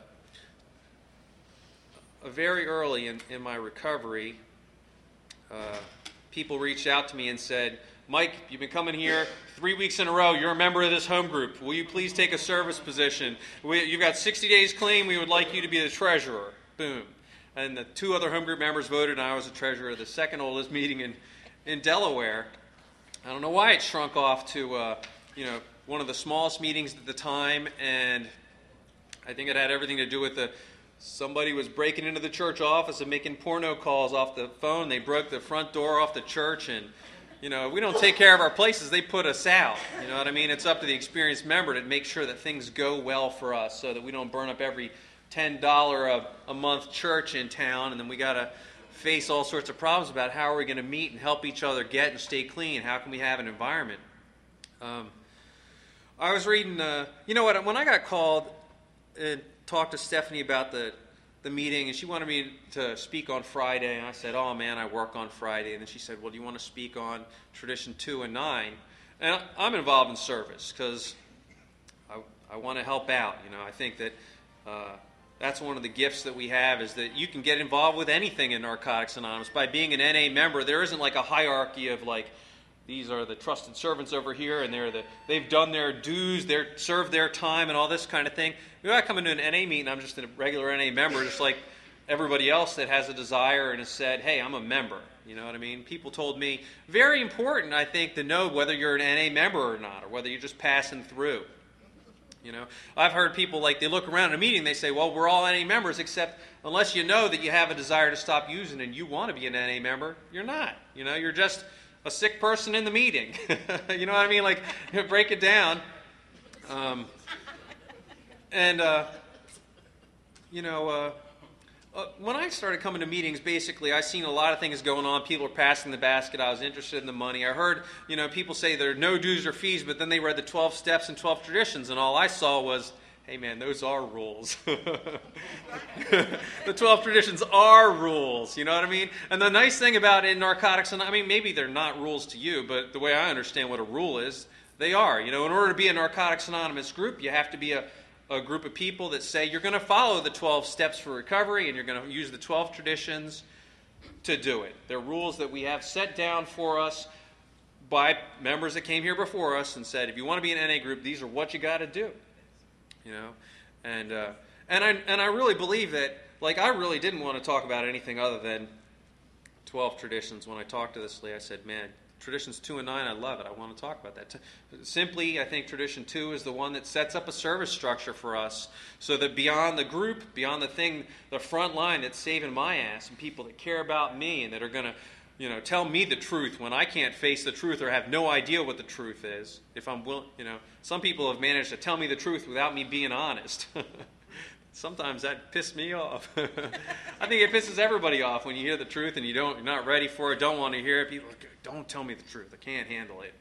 Speaker 3: very early in, in my recovery, uh, people reached out to me and said, "Mike, you've been coming here three weeks in a row. You're a member of this home group. Will you please take a service position? We, you've got sixty days clean. We would like you to be the treasurer." Boom. And the two other home group members voted, and I was the treasurer of the second oldest meeting in, in Delaware. I don't know why it shrunk off to, uh, you know, one of the smallest meetings at the time, and I think it had everything to do with the somebody was breaking into the church office and making porno calls off the phone. They broke the front door off the church, and, you know, we don't take care of our places. They put us out. You know what I mean? It's up to the experienced member to make sure that things go well for us so that we don't burn up every ten dollars a, a month church in town, and then we got to face all sorts of problems about how are we going to meet and help each other get and stay clean. How can we have an environment? Um, I was reading, uh, you know what, when I got called and talked to Stephanie about the, the meeting, and she wanted me to speak on Friday, and I said, "Oh man, I work on Friday." And then she said, "Well, do you want to speak on Tradition two and nine? and I'm involved in service because I, I want to help out. You know, I think that uh, that's one of the gifts that we have is that you can get involved with anything in Narcotics Anonymous. By being an N A member, there isn't like a hierarchy of like, these are the trusted servants over here, and they're the they've done their dues, they're served their time, and all this kind of thing. You know, I come into an N A meeting, I'm just a regular N A member, just like everybody else that has a desire and has said, hey, I'm a member. You know what I mean? People told me, very important, I think, to know whether you're an N A member or not, or whether you're just passing through. You know, I've heard people, like, they look around at a meeting, they say, well, we're all N A members, except unless you know that you have a desire to stop using and you want to be an N A member, you're not. You know, you're just a sick person in the meeting. You know what I mean? Like, break it down. Um, and, uh, you know, uh, uh, when I started coming to meetings, basically, I seen a lot of things going on. People were passing the basket. I was interested in the money. I heard, you know, people say there are no dues or fees, but then they read the twelve steps and twelve traditions, and all I saw was, hey, man, those are rules. The twelve traditions are rules, you know what I mean? And the nice thing about it in Narcotics, and I mean, maybe they're not rules to you, but the way I understand what a rule is, they are. You know, in order to be a Narcotics Anonymous group, you have to be a, a group of people that say you're going to follow the twelve steps for recovery and you're going to use the twelve traditions to do it. They're rules that we have set down for us by members that came here before us and said, if you want to be an N A group, these are what you got to do. You know, and uh, and I and I really believe that. Like, I really didn't want to talk about anything other than twelve traditions. When I talked to this lady, I said, "Man, traditions two and nine, I love it. I want to talk about that." Simply, I think tradition two is the one that sets up a service structure for us, so that beyond the group, beyond the thing, the front line that's saving my ass, and people that care about me and that are going to, you know, tell me the truth when I can't face the truth or have no idea what the truth is. If I'm willing, you know, some people have managed to tell me the truth without me being honest. Sometimes that pissed me off. I think it pisses everybody off when you hear the truth and you don't, you're not ready for it, don't want to hear it. People are, don't tell me the truth. I can't handle it.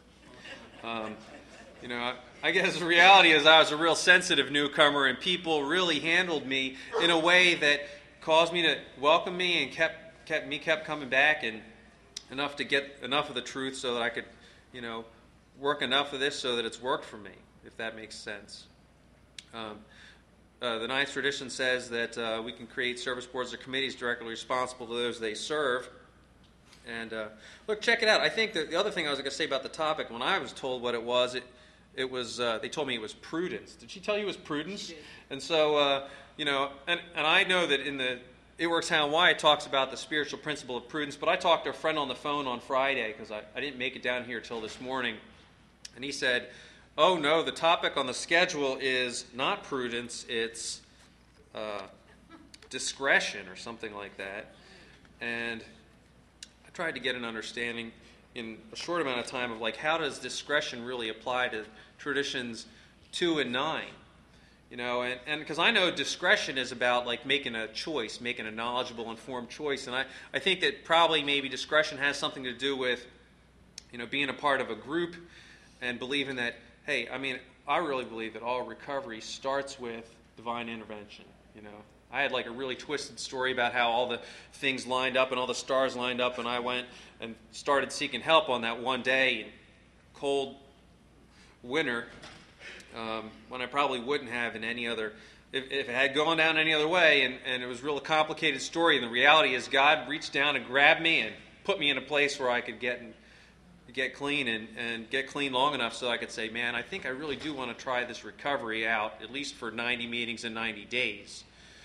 Speaker 3: Um, you know, I, I guess the reality is I was a real sensitive newcomer, and people really handled me in a way that caused me to welcome me and kept kept me kept coming back, and enough to get enough of the truth so that I could, you know, work enough of this so that it's worked for me, if that makes sense. Um, uh, the ninth tradition says that uh, we can create service boards or committees directly responsible to those they serve. And uh, look, check it out. I think that the other thing I was going to say about the topic, when I was told what it was, it it was uh, they told me it was prudence. Did she tell you it was prudence? She did. And so, uh, you know, and, and I know that in the It Works How and Why it talks about the spiritual principle of prudence, but I talked to a friend on the phone on Friday because I, I didn't make it down here till this morning, and he said, oh no, the topic on the schedule is not prudence, it's uh, discretion or something like that. And I tried to get an understanding in a short amount of time of like, how does discretion really apply to traditions two and nine? You know, and and because I know discretion is about like making a choice, making a knowledgeable, informed choice, and I, I think that probably maybe discretion has something to do with, you know, being a part of a group and believing that, hey, I mean, I really believe that all recovery starts with divine intervention. You know, I had like a really twisted story about how all the things lined up and all the stars lined up, and I went and started seeking help on that one day in cold winter. Um, when I probably wouldn't have in any other, if, if it had gone down any other way, and, and it was a real complicated story, and the reality is God reached down and grabbed me and put me in a place where I could get and get clean and, and get clean long enough so I could say, man, I think I really do want to try this recovery out, at least for ninety meetings in ninety days.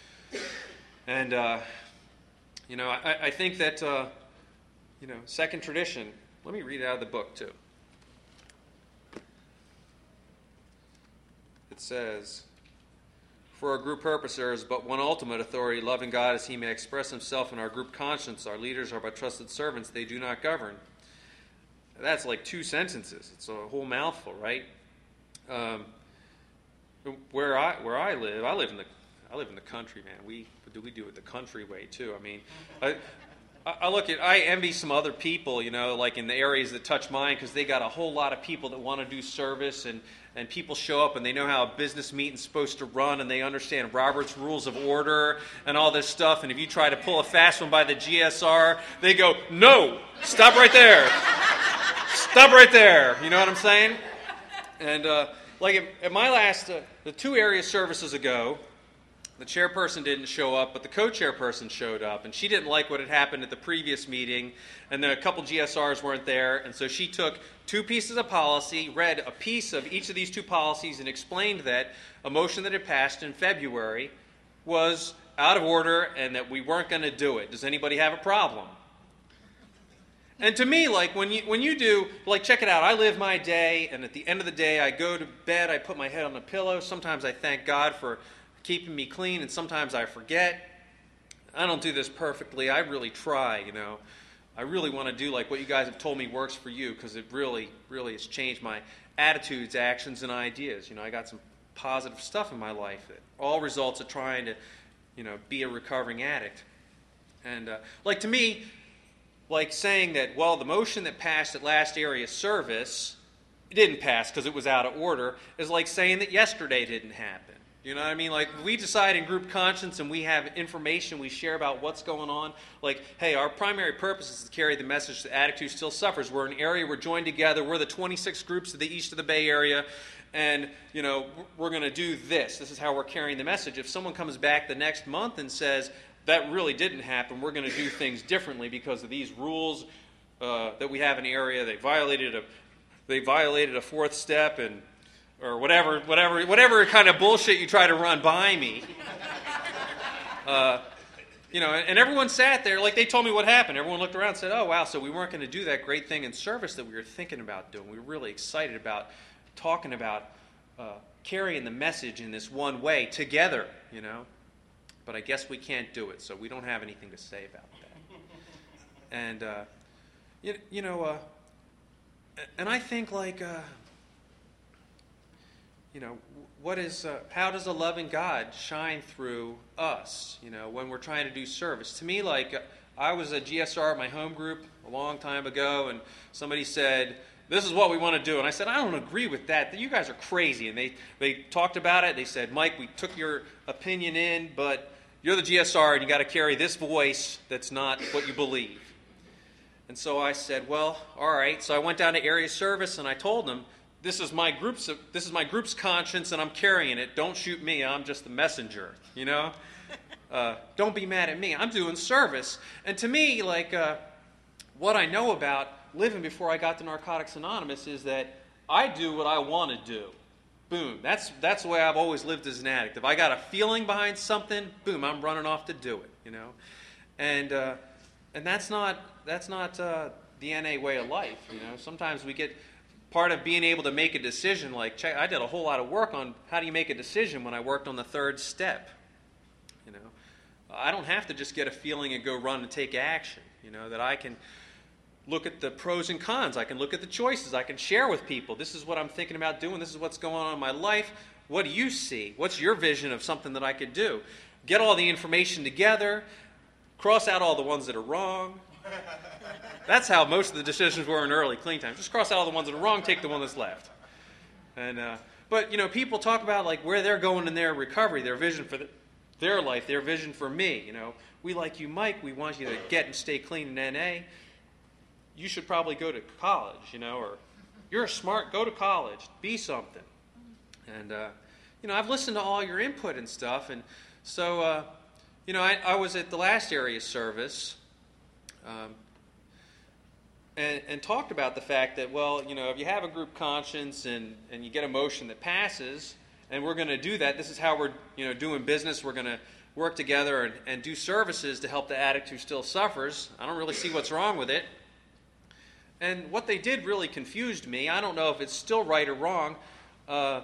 Speaker 3: And, uh, you know, I, I think that, uh, you know, second tradition, let me read it out of the book too. It says, for our group purpose there is but one ultimate authority, loving God as he may express himself in our group conscience. Our leaders are but trusted servants, they do not govern. That's like two sentences. It's a whole mouthful, right? Um, where I where I live, I live in the I live in the country, man. We do we do it the country way too. I mean, I, I look at I envy some other people, you know, like in the areas that touch mine, because they got a whole lot of people that want to do service, and and people show up and they know how a business meeting's supposed to run, and they understand Robert's Rules of Order and all this stuff. And if you try to pull a fast one by the G S R, they go, no, stop right there. Stop right there. You know what I'm saying? And uh, like at, at my last, uh, the two area services ago, the chairperson didn't show up, but the co-chairperson showed up, and she didn't like what had happened at the previous meeting, and then a couple G S Rs weren't there, and so she took two pieces of policy, read a piece of each of these two policies, and explained that a motion that had passed in February was out of order and that we weren't going to do it. Does anybody have a problem? And to me, like, when you when you do, like, check it out. I live my day, and at the end of the day, I go to bed, I put my head on the pillow. Sometimes I thank God for keeping me clean, and sometimes I forget. I don't do this perfectly. I really try, you know. I really want to do, like, what you guys have told me works for you, because it really, really has changed my attitudes, actions, and ideas. You know, I got some positive stuff in my life that all results of trying to, you know, be a recovering addict. And, uh, like, to me, like saying that, well, the motion that passed at last area service didn't pass because it was out of order is like saying that yesterday didn't happen. You know what I mean? Like, we decide in group conscience and we have information we share about what's going on. Like, hey, our primary purpose is to carry the message that Addict Who Still Suffers. We're an area, we're joined together, we're the twenty-six groups of the east of the Bay Area, and, you know, we're going to do this. This is how we're carrying the message. If someone comes back the next month and says, that really didn't happen, we're going to do things differently because of these rules uh, that we have in the area, they violated a, they violated a fourth step, and or whatever, whatever, whatever kind of bullshit you try to run by me. Uh, you know, and everyone sat there, like they told me what happened. Everyone looked around and said, oh, wow, so we weren't going to do that great thing in service that we were thinking about doing. We were really excited about talking about uh, carrying the message in this one way together, you know. But I guess we can't do it, so we don't have anything to say about that. And, uh, you, you know, uh, and I think, like, uh, you know, what is, uh, how does a loving God shine through us, you know, when we're trying to do service? To me, like, uh, I was a G S R at my home group a long time ago, and somebody said, this is what we want to do. And I said, I don't agree with that. You guys are crazy. And they, they talked about it. They said, Mike, we took your opinion in, but you're the G S R, and you got to carry this voice that's not what you believe. And so I said, well, all right. So I went down to area service, and I told them, this is my group's this is my group's conscience, and I'm carrying it. Don't shoot me. I'm just the messenger. You know, uh, don't be mad at me. I'm doing service. And to me, like, uh, what I know about living before I got to Narcotics Anonymous is that I do what I want to do. Boom. That's that's the way I've always lived as an addict. If I got a feeling behind something, boom, I'm running off to do it. You know, and uh, and that's not that's not uh, the N A way of life. You know, sometimes we get part of being able to make a decision. Like, check, I did a whole lot of work on how do you make a decision when I worked on the third step. You know, I don't have to just get a feeling and go run and take action. You know, that I can look at the pros and cons. I can look at the choices. I can share with people. This is what I'm thinking about doing. This is what's going on in my life. What do you see? What's your vision of something that I could do? Get all the information together. Cross out all the ones that are wrong. That's how most of the decisions were in early clean time. Just cross out all the ones that are wrong, take the one that's left. And uh, but, you know, people talk about, like, where they're going in their recovery, their vision for the, their life, their vision for me. You know, we like you, Mike. We want you to get and stay clean in N A. You should probably go to college, you know, or you're smart, go to college, be something. And, uh, you know, I've listened to all your input and stuff. And so, uh, you know, I, I was at the last area service um, and, and talked about the fact that, well, you know, if you have a group conscience and, and you get a motion that passes, and we're going to do that, this is how we're, you know, doing business. We're going to work together and, and do services to help the addict who still suffers. I don't really see what's wrong with it. And what they did really confused me. I don't know if it's still right or wrong. Uh,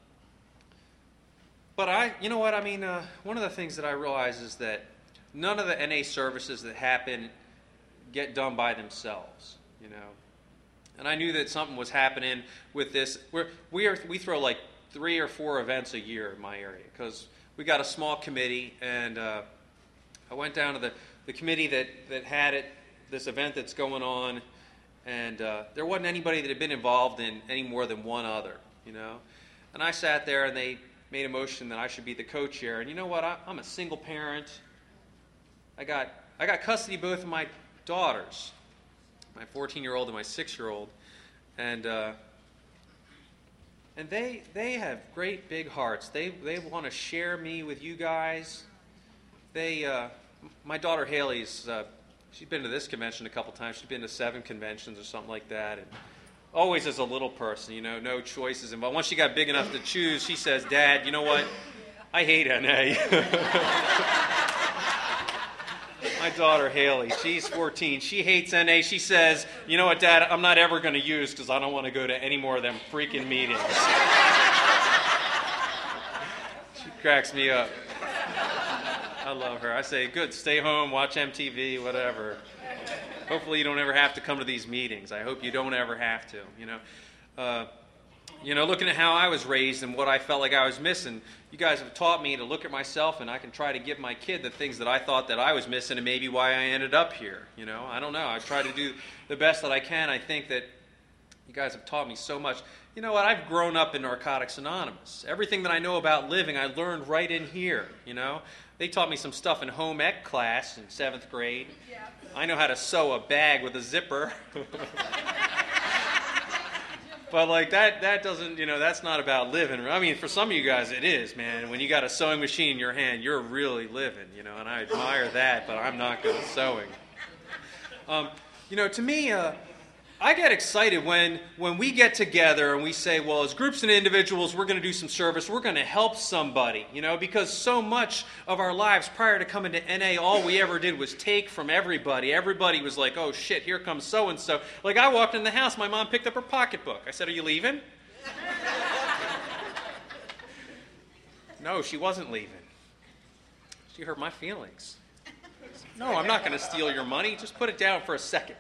Speaker 3: but I, you know what, I mean, uh, one of the things that I realize is that none of the N A services that happen get done by themselves, you know. And I knew that something was happening with this. We're, we, are, we throw like three or four events a year in my area because we got a small committee. And uh, I went down to the, the committee that, that had it, this event that's going on. And uh, there wasn't anybody that had been involved in any more than one other, you know. And I sat there, and they made a motion that I should be the co-chair. And you know what? I, I'm a single parent. I got I got custody of both of my daughters, my fourteen-year-old and my six-year-old. and uh, and they they have great big hearts. They they want to share me with you guys. They uh, my daughter Haley's uh, she's been to this convention a couple times. She's been to seven conventions or something like that, and always as a little person, you know, no choices. And but once she got big enough to choose, she says, "Dad, you know what? I hate N A." My daughter Haley, she's fourteen. She hates N A. She says, "You know what, Dad? I'm not ever going to use because I don't want to go to any more of them freaking meetings." She cracks me up. I love her. I say, "Good, stay home, watch M T V, whatever. Hopefully you don't ever have to come to these meetings. I hope you don't ever have to." You know, uh, you know, looking at how I was raised and what I felt like I was missing, you guys have taught me to look at myself, and I can try to give my kid the things that I thought that I was missing, and maybe why I ended up here. You know, I don't know. I try to do the best that I can. I think that you guys have taught me so much. You know what? I've grown up in Narcotics Anonymous. Everything that I know about living, I learned right in here. You know, they taught me some stuff in home ec class in seventh grade. Yeah. I know how to sew a bag with a zipper. But like that, that doesn't, you know, that's not about living. I mean, for some of you guys, it is, man. When you got a sewing machine in your hand, you're really living, you know. And I admire that, but I'm not good at sewing. Um, you know, to me, uh, I get excited when when we get together and we say, well, as groups and individuals, we're going to do some service. We're going to help somebody, you know, because so much of our lives prior to coming to N A, all we ever did was take from everybody. Everybody was like, oh, shit, here comes so-and-so. Like, I walked in the house, my mom picked up her pocketbook. I said, are you leaving? No, she wasn't leaving. She hurt my feelings. No, I'm not going to steal your money. Just put it down for a second.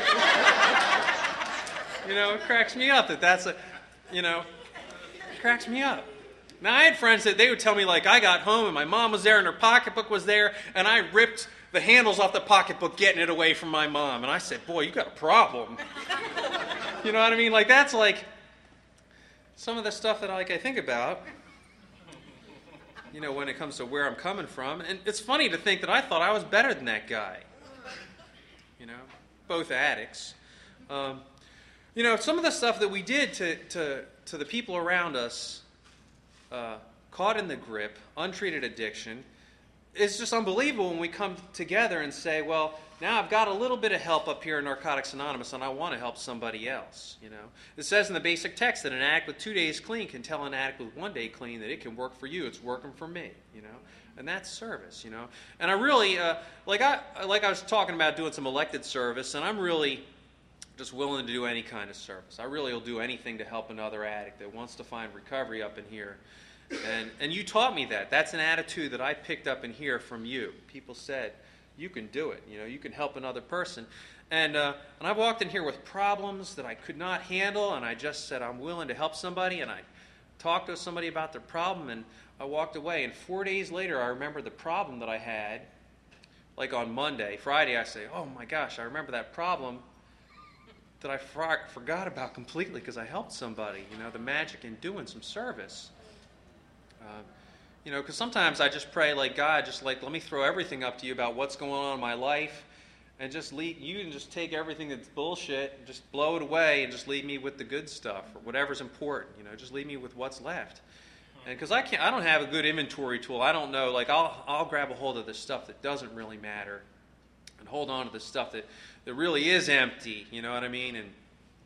Speaker 3: You know, it cracks me up that that's a, you know, it cracks me up. Now, I had friends that they would tell me, like, I got home and my mom was there and her pocketbook was there, and I ripped the handles off the pocketbook getting it away from my mom. And I said, boy, you got a problem. You know what I mean? Like, that's like some of the stuff that like I think about, you know, when it comes to where I'm coming from. And it's funny to think that I thought I was better than that guy. You know, both addicts. Um, you know, some of the stuff that we did to, to, to the people around us, uh, caught in the grip, untreated addiction, is just unbelievable when we come together and say, well, now I've got a little bit of help up here in Narcotics Anonymous, and I want to help somebody else, you know. It says in the basic text that an addict with two days clean can tell an addict with one day clean that it can work for you. It's working for me, you know. And that's service, you know. And I really, uh, like I like I was talking about doing some elected service, and I'm really just willing to do any kind of service. I really will do anything to help another addict that wants to find recovery up in here. And and you taught me that. That's an attitude that I picked up in here from you. People said, you can do it. You know, you can help another person. And uh, and I walked in here with problems that I could not handle, and I just said, I'm willing to help somebody, and I talked to somebody about their problem, and I walked away. And four days later, I remember the problem that I had, like on Monday. Friday, I say, oh my gosh, I remember that problem that I for- forgot about completely because I helped somebody, you know, the magic in doing some service. Uh, you know, because sometimes I just pray, like, God, just like, let me throw everything up to you about what's going on in my life, and just lead you and just take everything that's bullshit and just blow it away and just leave me with the good stuff or whatever's important. You know, just leave me with what's left. And because I can't, I don't have a good inventory tool. I don't know. Like, I'll I'll grab a hold of the stuff that doesn't really matter, and hold on to the stuff that that really is empty. You know what I mean? And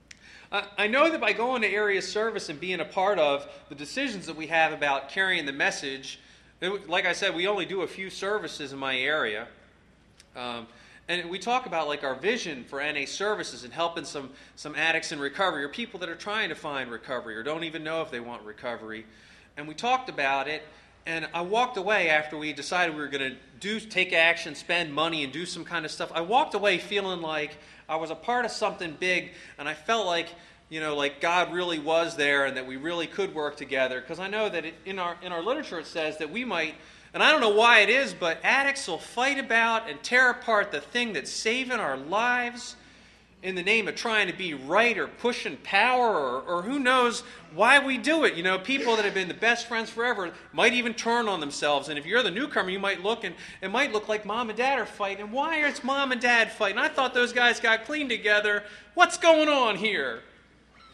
Speaker 3: I know that by going to area service and being a part of the decisions that we have about carrying the message, it, like I said, we only do a few services in my area. Um, and we talk about like our vision for N A services and helping some, some addicts in recovery or people that are trying to find recovery or don't even know if they want recovery. And we talked about it, and I walked away after we decided we were going to do take action, spend money, and do some kind of stuff. I walked away feeling like I was a part of something big, and I felt like, you know, like God really was there and that we really could work together. Because I know that it, in our in our literature it says that we might, and I don't know why it is, but addicts will fight about and tear apart the thing that's saving our lives in the name of trying to be right or pushing power or, or who knows why we do it. You know, people that have been the best friends forever might even turn on themselves. And if you're the newcomer, you might look and it might look like mom and dad are fighting. And why is mom and dad fighting? I thought those guys got clean together. What's going on here?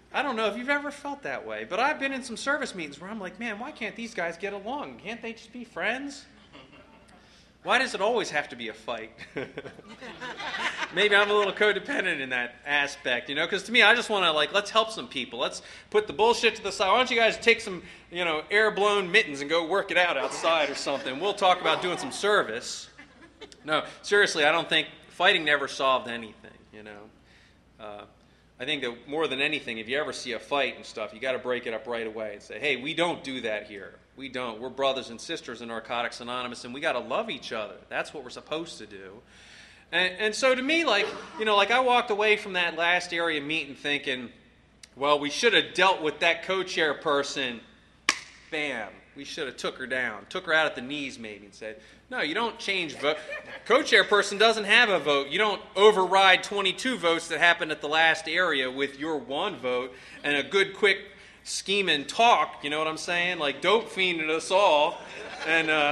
Speaker 3: I don't know if you've ever felt that way, but I've been in some service meetings where I'm like, man, why can't these guys get along? Can't they just be friends? Why does it always have to be a fight? Maybe I'm a little codependent in that aspect, you know, because to me, I just want to, like, let's help some people. Let's put the bullshit to the side. Why don't you guys take some, you know, air-blown mittens and go work it out outside or something? We'll talk about doing some service. No, seriously, I don't think fighting never solved anything, you know. Uh, I think that more than anything, if you ever see a fight and stuff, you got to break it up right away and say, hey, we don't do that here. We don't. We're brothers and sisters in Narcotics Anonymous, and we got to love each other. That's what we're supposed to do. And, and so to me, like, you know, like I walked away from that last area meeting thinking, well, we should have dealt with that co-chair person. Bam. We should have took her down. Took her out at the knees maybe and said, no, you don't change vote. Co-chair person doesn't have a vote. You don't override twenty-two votes that happened at the last area with your one vote and a good, quick scheme and talk. You know what I'm saying? Like dope fiending us all. And, uh,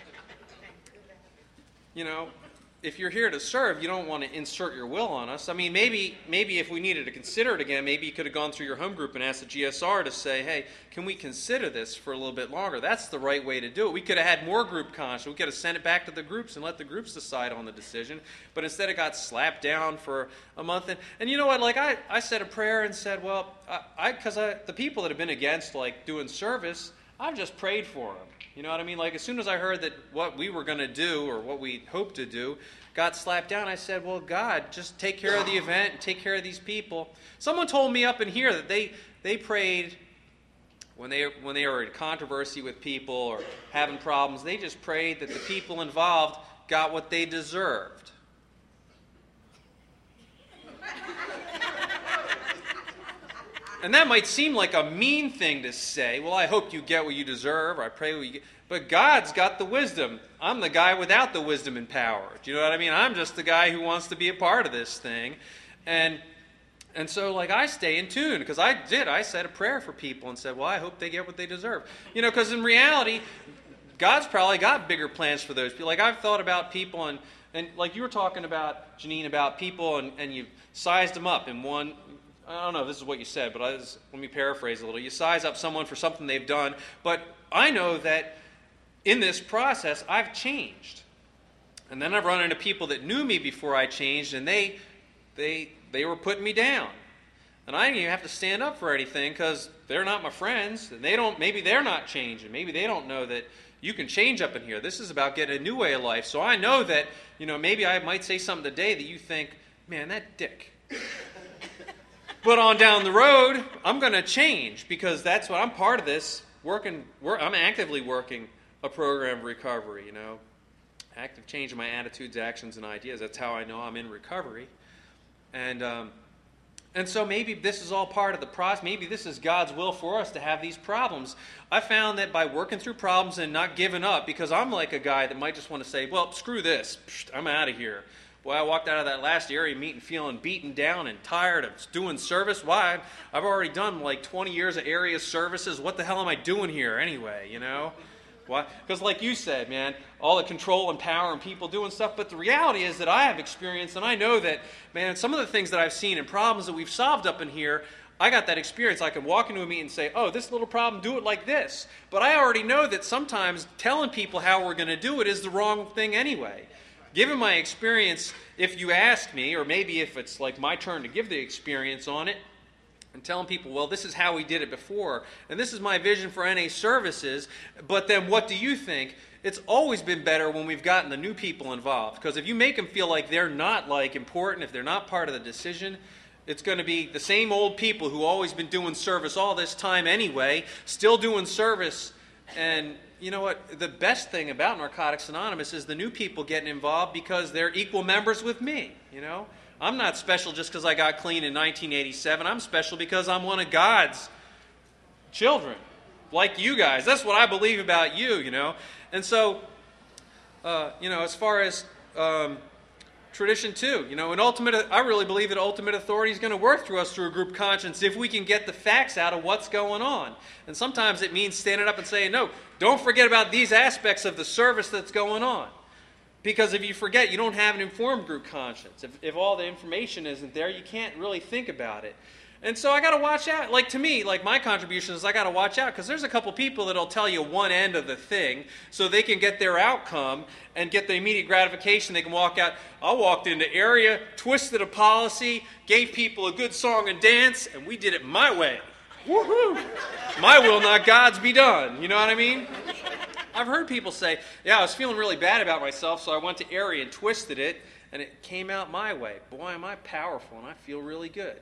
Speaker 3: you know, if you're here to serve, you don't want to insert your will on us. I mean, maybe maybe if we needed to consider it again, maybe you could have gone through your home group and asked the G S R to say, hey, can we consider this for a little bit longer? That's the right way to do it. We could have had more group conscience. We could have sent it back to the groups and let the groups decide on the decision. But instead it got slapped down for a month. And, and you know what? Like I, I said a prayer and said, well, I because I, I, the people that have been against like doing service, I've just prayed for them. You know what I mean? Like as soon as I heard that what we were going to do or what we hoped to do got slapped down, I said, well, God, just take care of the event and take care of these people. Someone told me up in here that they, they prayed when they, when they were in controversy with people or having problems, they just prayed that the people involved got what they deserved. And that might seem like a mean thing to say. Well, I hope you get what you deserve, or I pray what you get. But God's got the wisdom. I'm the guy without the wisdom and power. Do you know what I mean? I'm just the guy who wants to be a part of this thing. And and so, like, I stay in tune, because I did. I said a prayer for people and said, well, I hope they get what they deserve. You know, because in reality, God's probably got bigger plans for those people. Like, I've thought about people, and, and like you were talking about, Janine, about people, and, and you've sized them up in one... I don't know if this is what you said, but I was, let me paraphrase a little. You size up someone for something they've done, but I know that in this process, I've changed. And then I've run into people that knew me before I changed, and they they they were putting me down. And I didn't even have to stand up for anything because they're not my friends, and they don't. Maybe they're not changing. Maybe they don't know that you can change up in here. This is about getting a new way of life. So I know that, you know, maybe I might say something today that you think, man, that dick. But on down the road, I'm going to change, because that's what I'm part of this. Working, work, I'm actively working a program of recovery, you know. Active change in my attitudes, actions, and ideas. That's how I know I'm in recovery. And um, and so maybe this is all part of the process. Maybe this is God's will for us to have these problems. I found that by working through problems and not giving up, because I'm like a guy that might just want to say, well, screw this. Psh, I'm out of here. Boy, I walked out of that last area meeting feeling beaten down and tired of doing service. Why? I've already done like twenty years of area services. What the hell am I doing here anyway, you know? Why? Because like you said, man, all the control and power and people doing stuff. But the reality is that I have experience, and I know that, man, some of the things that I've seen and problems that we've solved up in here, I got that experience. I can walk into a meeting and say, oh, this little problem, do it like this. But I already know that sometimes telling people how we're going to do it is the wrong thing anyway. Given my experience, if you ask me, or maybe if it's like my turn to give the experience on it, and telling people, well, this is how we did it before, and this is my vision for N A services, but then what do you think? It's always been better when we've gotten the new people involved, because if you make them feel like they're not like important, if they're not part of the decision, it's going to be the same old people who always been doing service all this time anyway, still doing service. And you know what? The best thing about Narcotics Anonymous is the new people getting involved, because they're equal members with me, you know? I'm not special just because I got clean in nineteen eighty-seven. I'm special because I'm one of God's children, like you guys. That's what I believe about you, you know? And so, uh, you know, as far as um, tradition too, you know, and ultimate, I really believe that ultimate authority is going to work through us through a group conscience if we can get the facts out of what's going on. And sometimes it means standing up and saying, no, don't forget about these aspects of the service that's going on. Because if you forget, you don't have an informed group conscience. If, if all the information isn't there, you can't really think about it. And so I got to watch out. Like, to me, like, my contribution is I got to watch out because there's a couple people that'll tell you one end of the thing so they can get their outcome and get the immediate gratification. They can walk out. I walked into area, twisted a policy, gave people a good song and dance, and we did it my way. Woohoo! My will, not God's, be done. You know what I mean? I've heard people say, yeah, I was feeling really bad about myself, so I went to area and twisted it, and it came out my way. Boy, am I powerful, and I feel really good.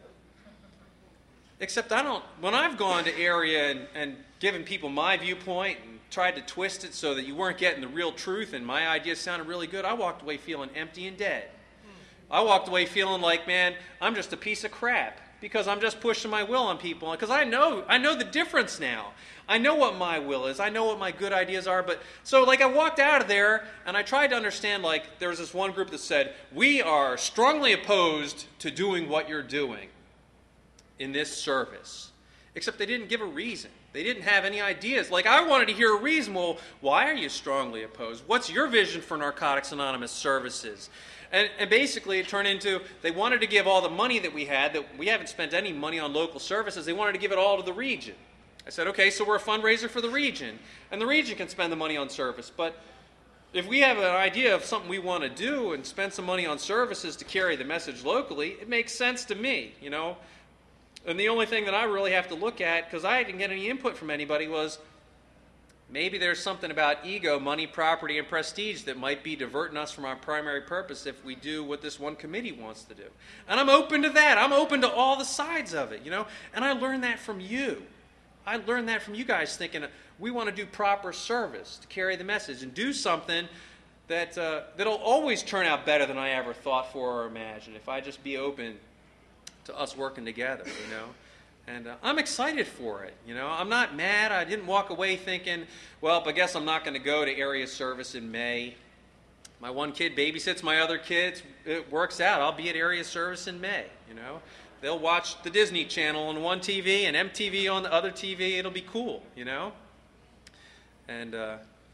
Speaker 3: Except I don't, when I've gone to area and, and given people my viewpoint and tried to twist it so that you weren't getting the real truth and my ideas sounded really good, I walked away feeling empty and dead. I walked away feeling like, man, I'm just a piece of crap because I'm just pushing my will on people. Because I know, I know the difference now. I know what my will is. I know what my good ideas are. But so like I walked out of there and I tried to understand, like there was this one group that said, we are strongly opposed to doing what you're doing in this service. Except they didn't give a reason. They didn't have any ideas. Like, I wanted to hear a reason. Well, why are you strongly opposed? What's your vision for Narcotics Anonymous services? And, and basically it turned into, they wanted to give all the money that we had, that we haven't spent any money on local services, they wanted to give it all to the region. I said, okay, so we're a fundraiser for the region. And the region can spend the money on service. But if we have an idea of something we want to do and spend some money on services to carry the message locally, it makes sense to me, you know. And the only thing that I really have to look at, because I didn't get any input from anybody, was maybe there's something about ego, money, property, and prestige that might be diverting us from our primary purpose if we do what this one committee wants to do. And I'm open to that. I'm open to all the sides of it, you know. And I learned that from you. I learned that from you guys thinking we want to do proper service to carry the message and do something that, uh, that'll always turn out better than I ever thought for or imagined if I just be open to us working together, you know. And uh, I'm excited for it, you know. I'm not mad. I didn't walk away thinking, well, I guess I'm not going to go to area service in May. My one kid babysits my other kids. It works out. I'll be at area service in May, you know. They'll watch the Disney Channel on one T V and M T V on the other T V. It'll be cool, you know. And, uh,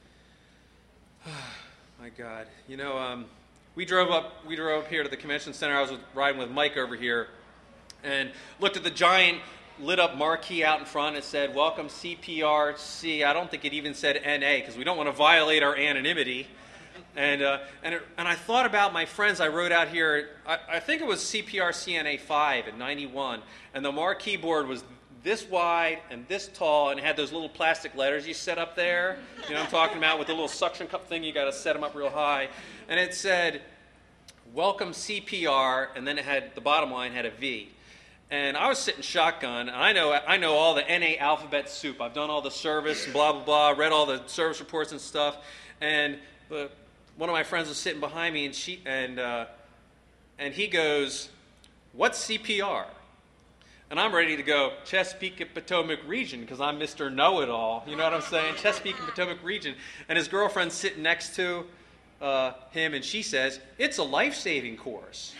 Speaker 3: my God, you know, um, we drove up, we drove up here to the convention center. I was with, riding with Mike over here and looked at the giant lit up marquee out in front. It said, welcome C P R C. I don't think it even said N A because we don't want to violate our anonymity. And uh, and, it, and I thought about my friends I wrote out here. I, I think it was C P R C N A five in ninety-one. And the marquee board was this wide and this tall and it had those little plastic letters you set up there. You know what I'm talking about with the little suction cup thing. You got to set them up real high. And it said, welcome C P R. And then it had, the bottom line had a V. And I was sitting shotgun, and I know I know all the N A alphabet soup. I've done all the service, and blah, blah, blah, read all the service reports and stuff. And the, one of my friends was sitting behind me, and she and uh, and he goes, what's C P R? And I'm ready to go, Chesapeake and Potomac region, because I'm Mister Know-It-All. You know what I'm saying? Chesapeake and Potomac region. And his girlfriend's sitting next to uh, him, and she says, it's a life-saving course.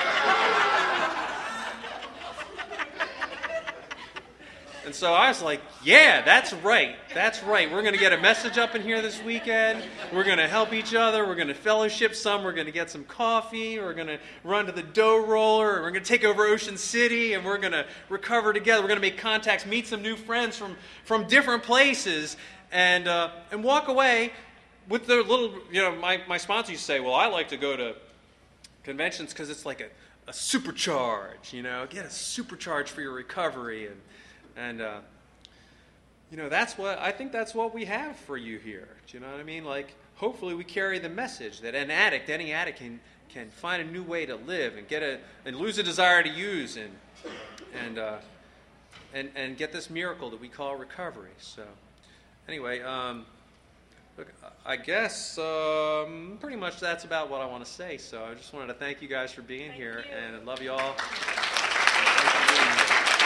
Speaker 3: And so I was like, yeah, that's right. That's right. We're going to get a message up in here this weekend. We're going to help each other. We're going to fellowship some. We're going to get some coffee. We're going to run to the dough roller. We're going to take over Ocean City, and we're going to recover together. We're going to make contacts, meet some new friends from, from different places, and uh, and walk away with the little, you know, my, my sponsor used to say, well, I like to go to conventions because it's like a, a supercharge, you know, get a supercharge for your recovery. And And, uh, you know, that's what, I think that's what we have for you here. Do you know what I mean? Like, hopefully we carry the message that an addict, any addict can, can find a new way to live and get a, and lose a desire to use and, and, uh, and, and get this miracle that we call recovery. So, anyway, um, look, I guess um, pretty much that's about what I want to say. So I just wanted to thank you guys for being
Speaker 2: Thank
Speaker 3: here,
Speaker 2: you.
Speaker 3: and I love you all. Thanks for being here.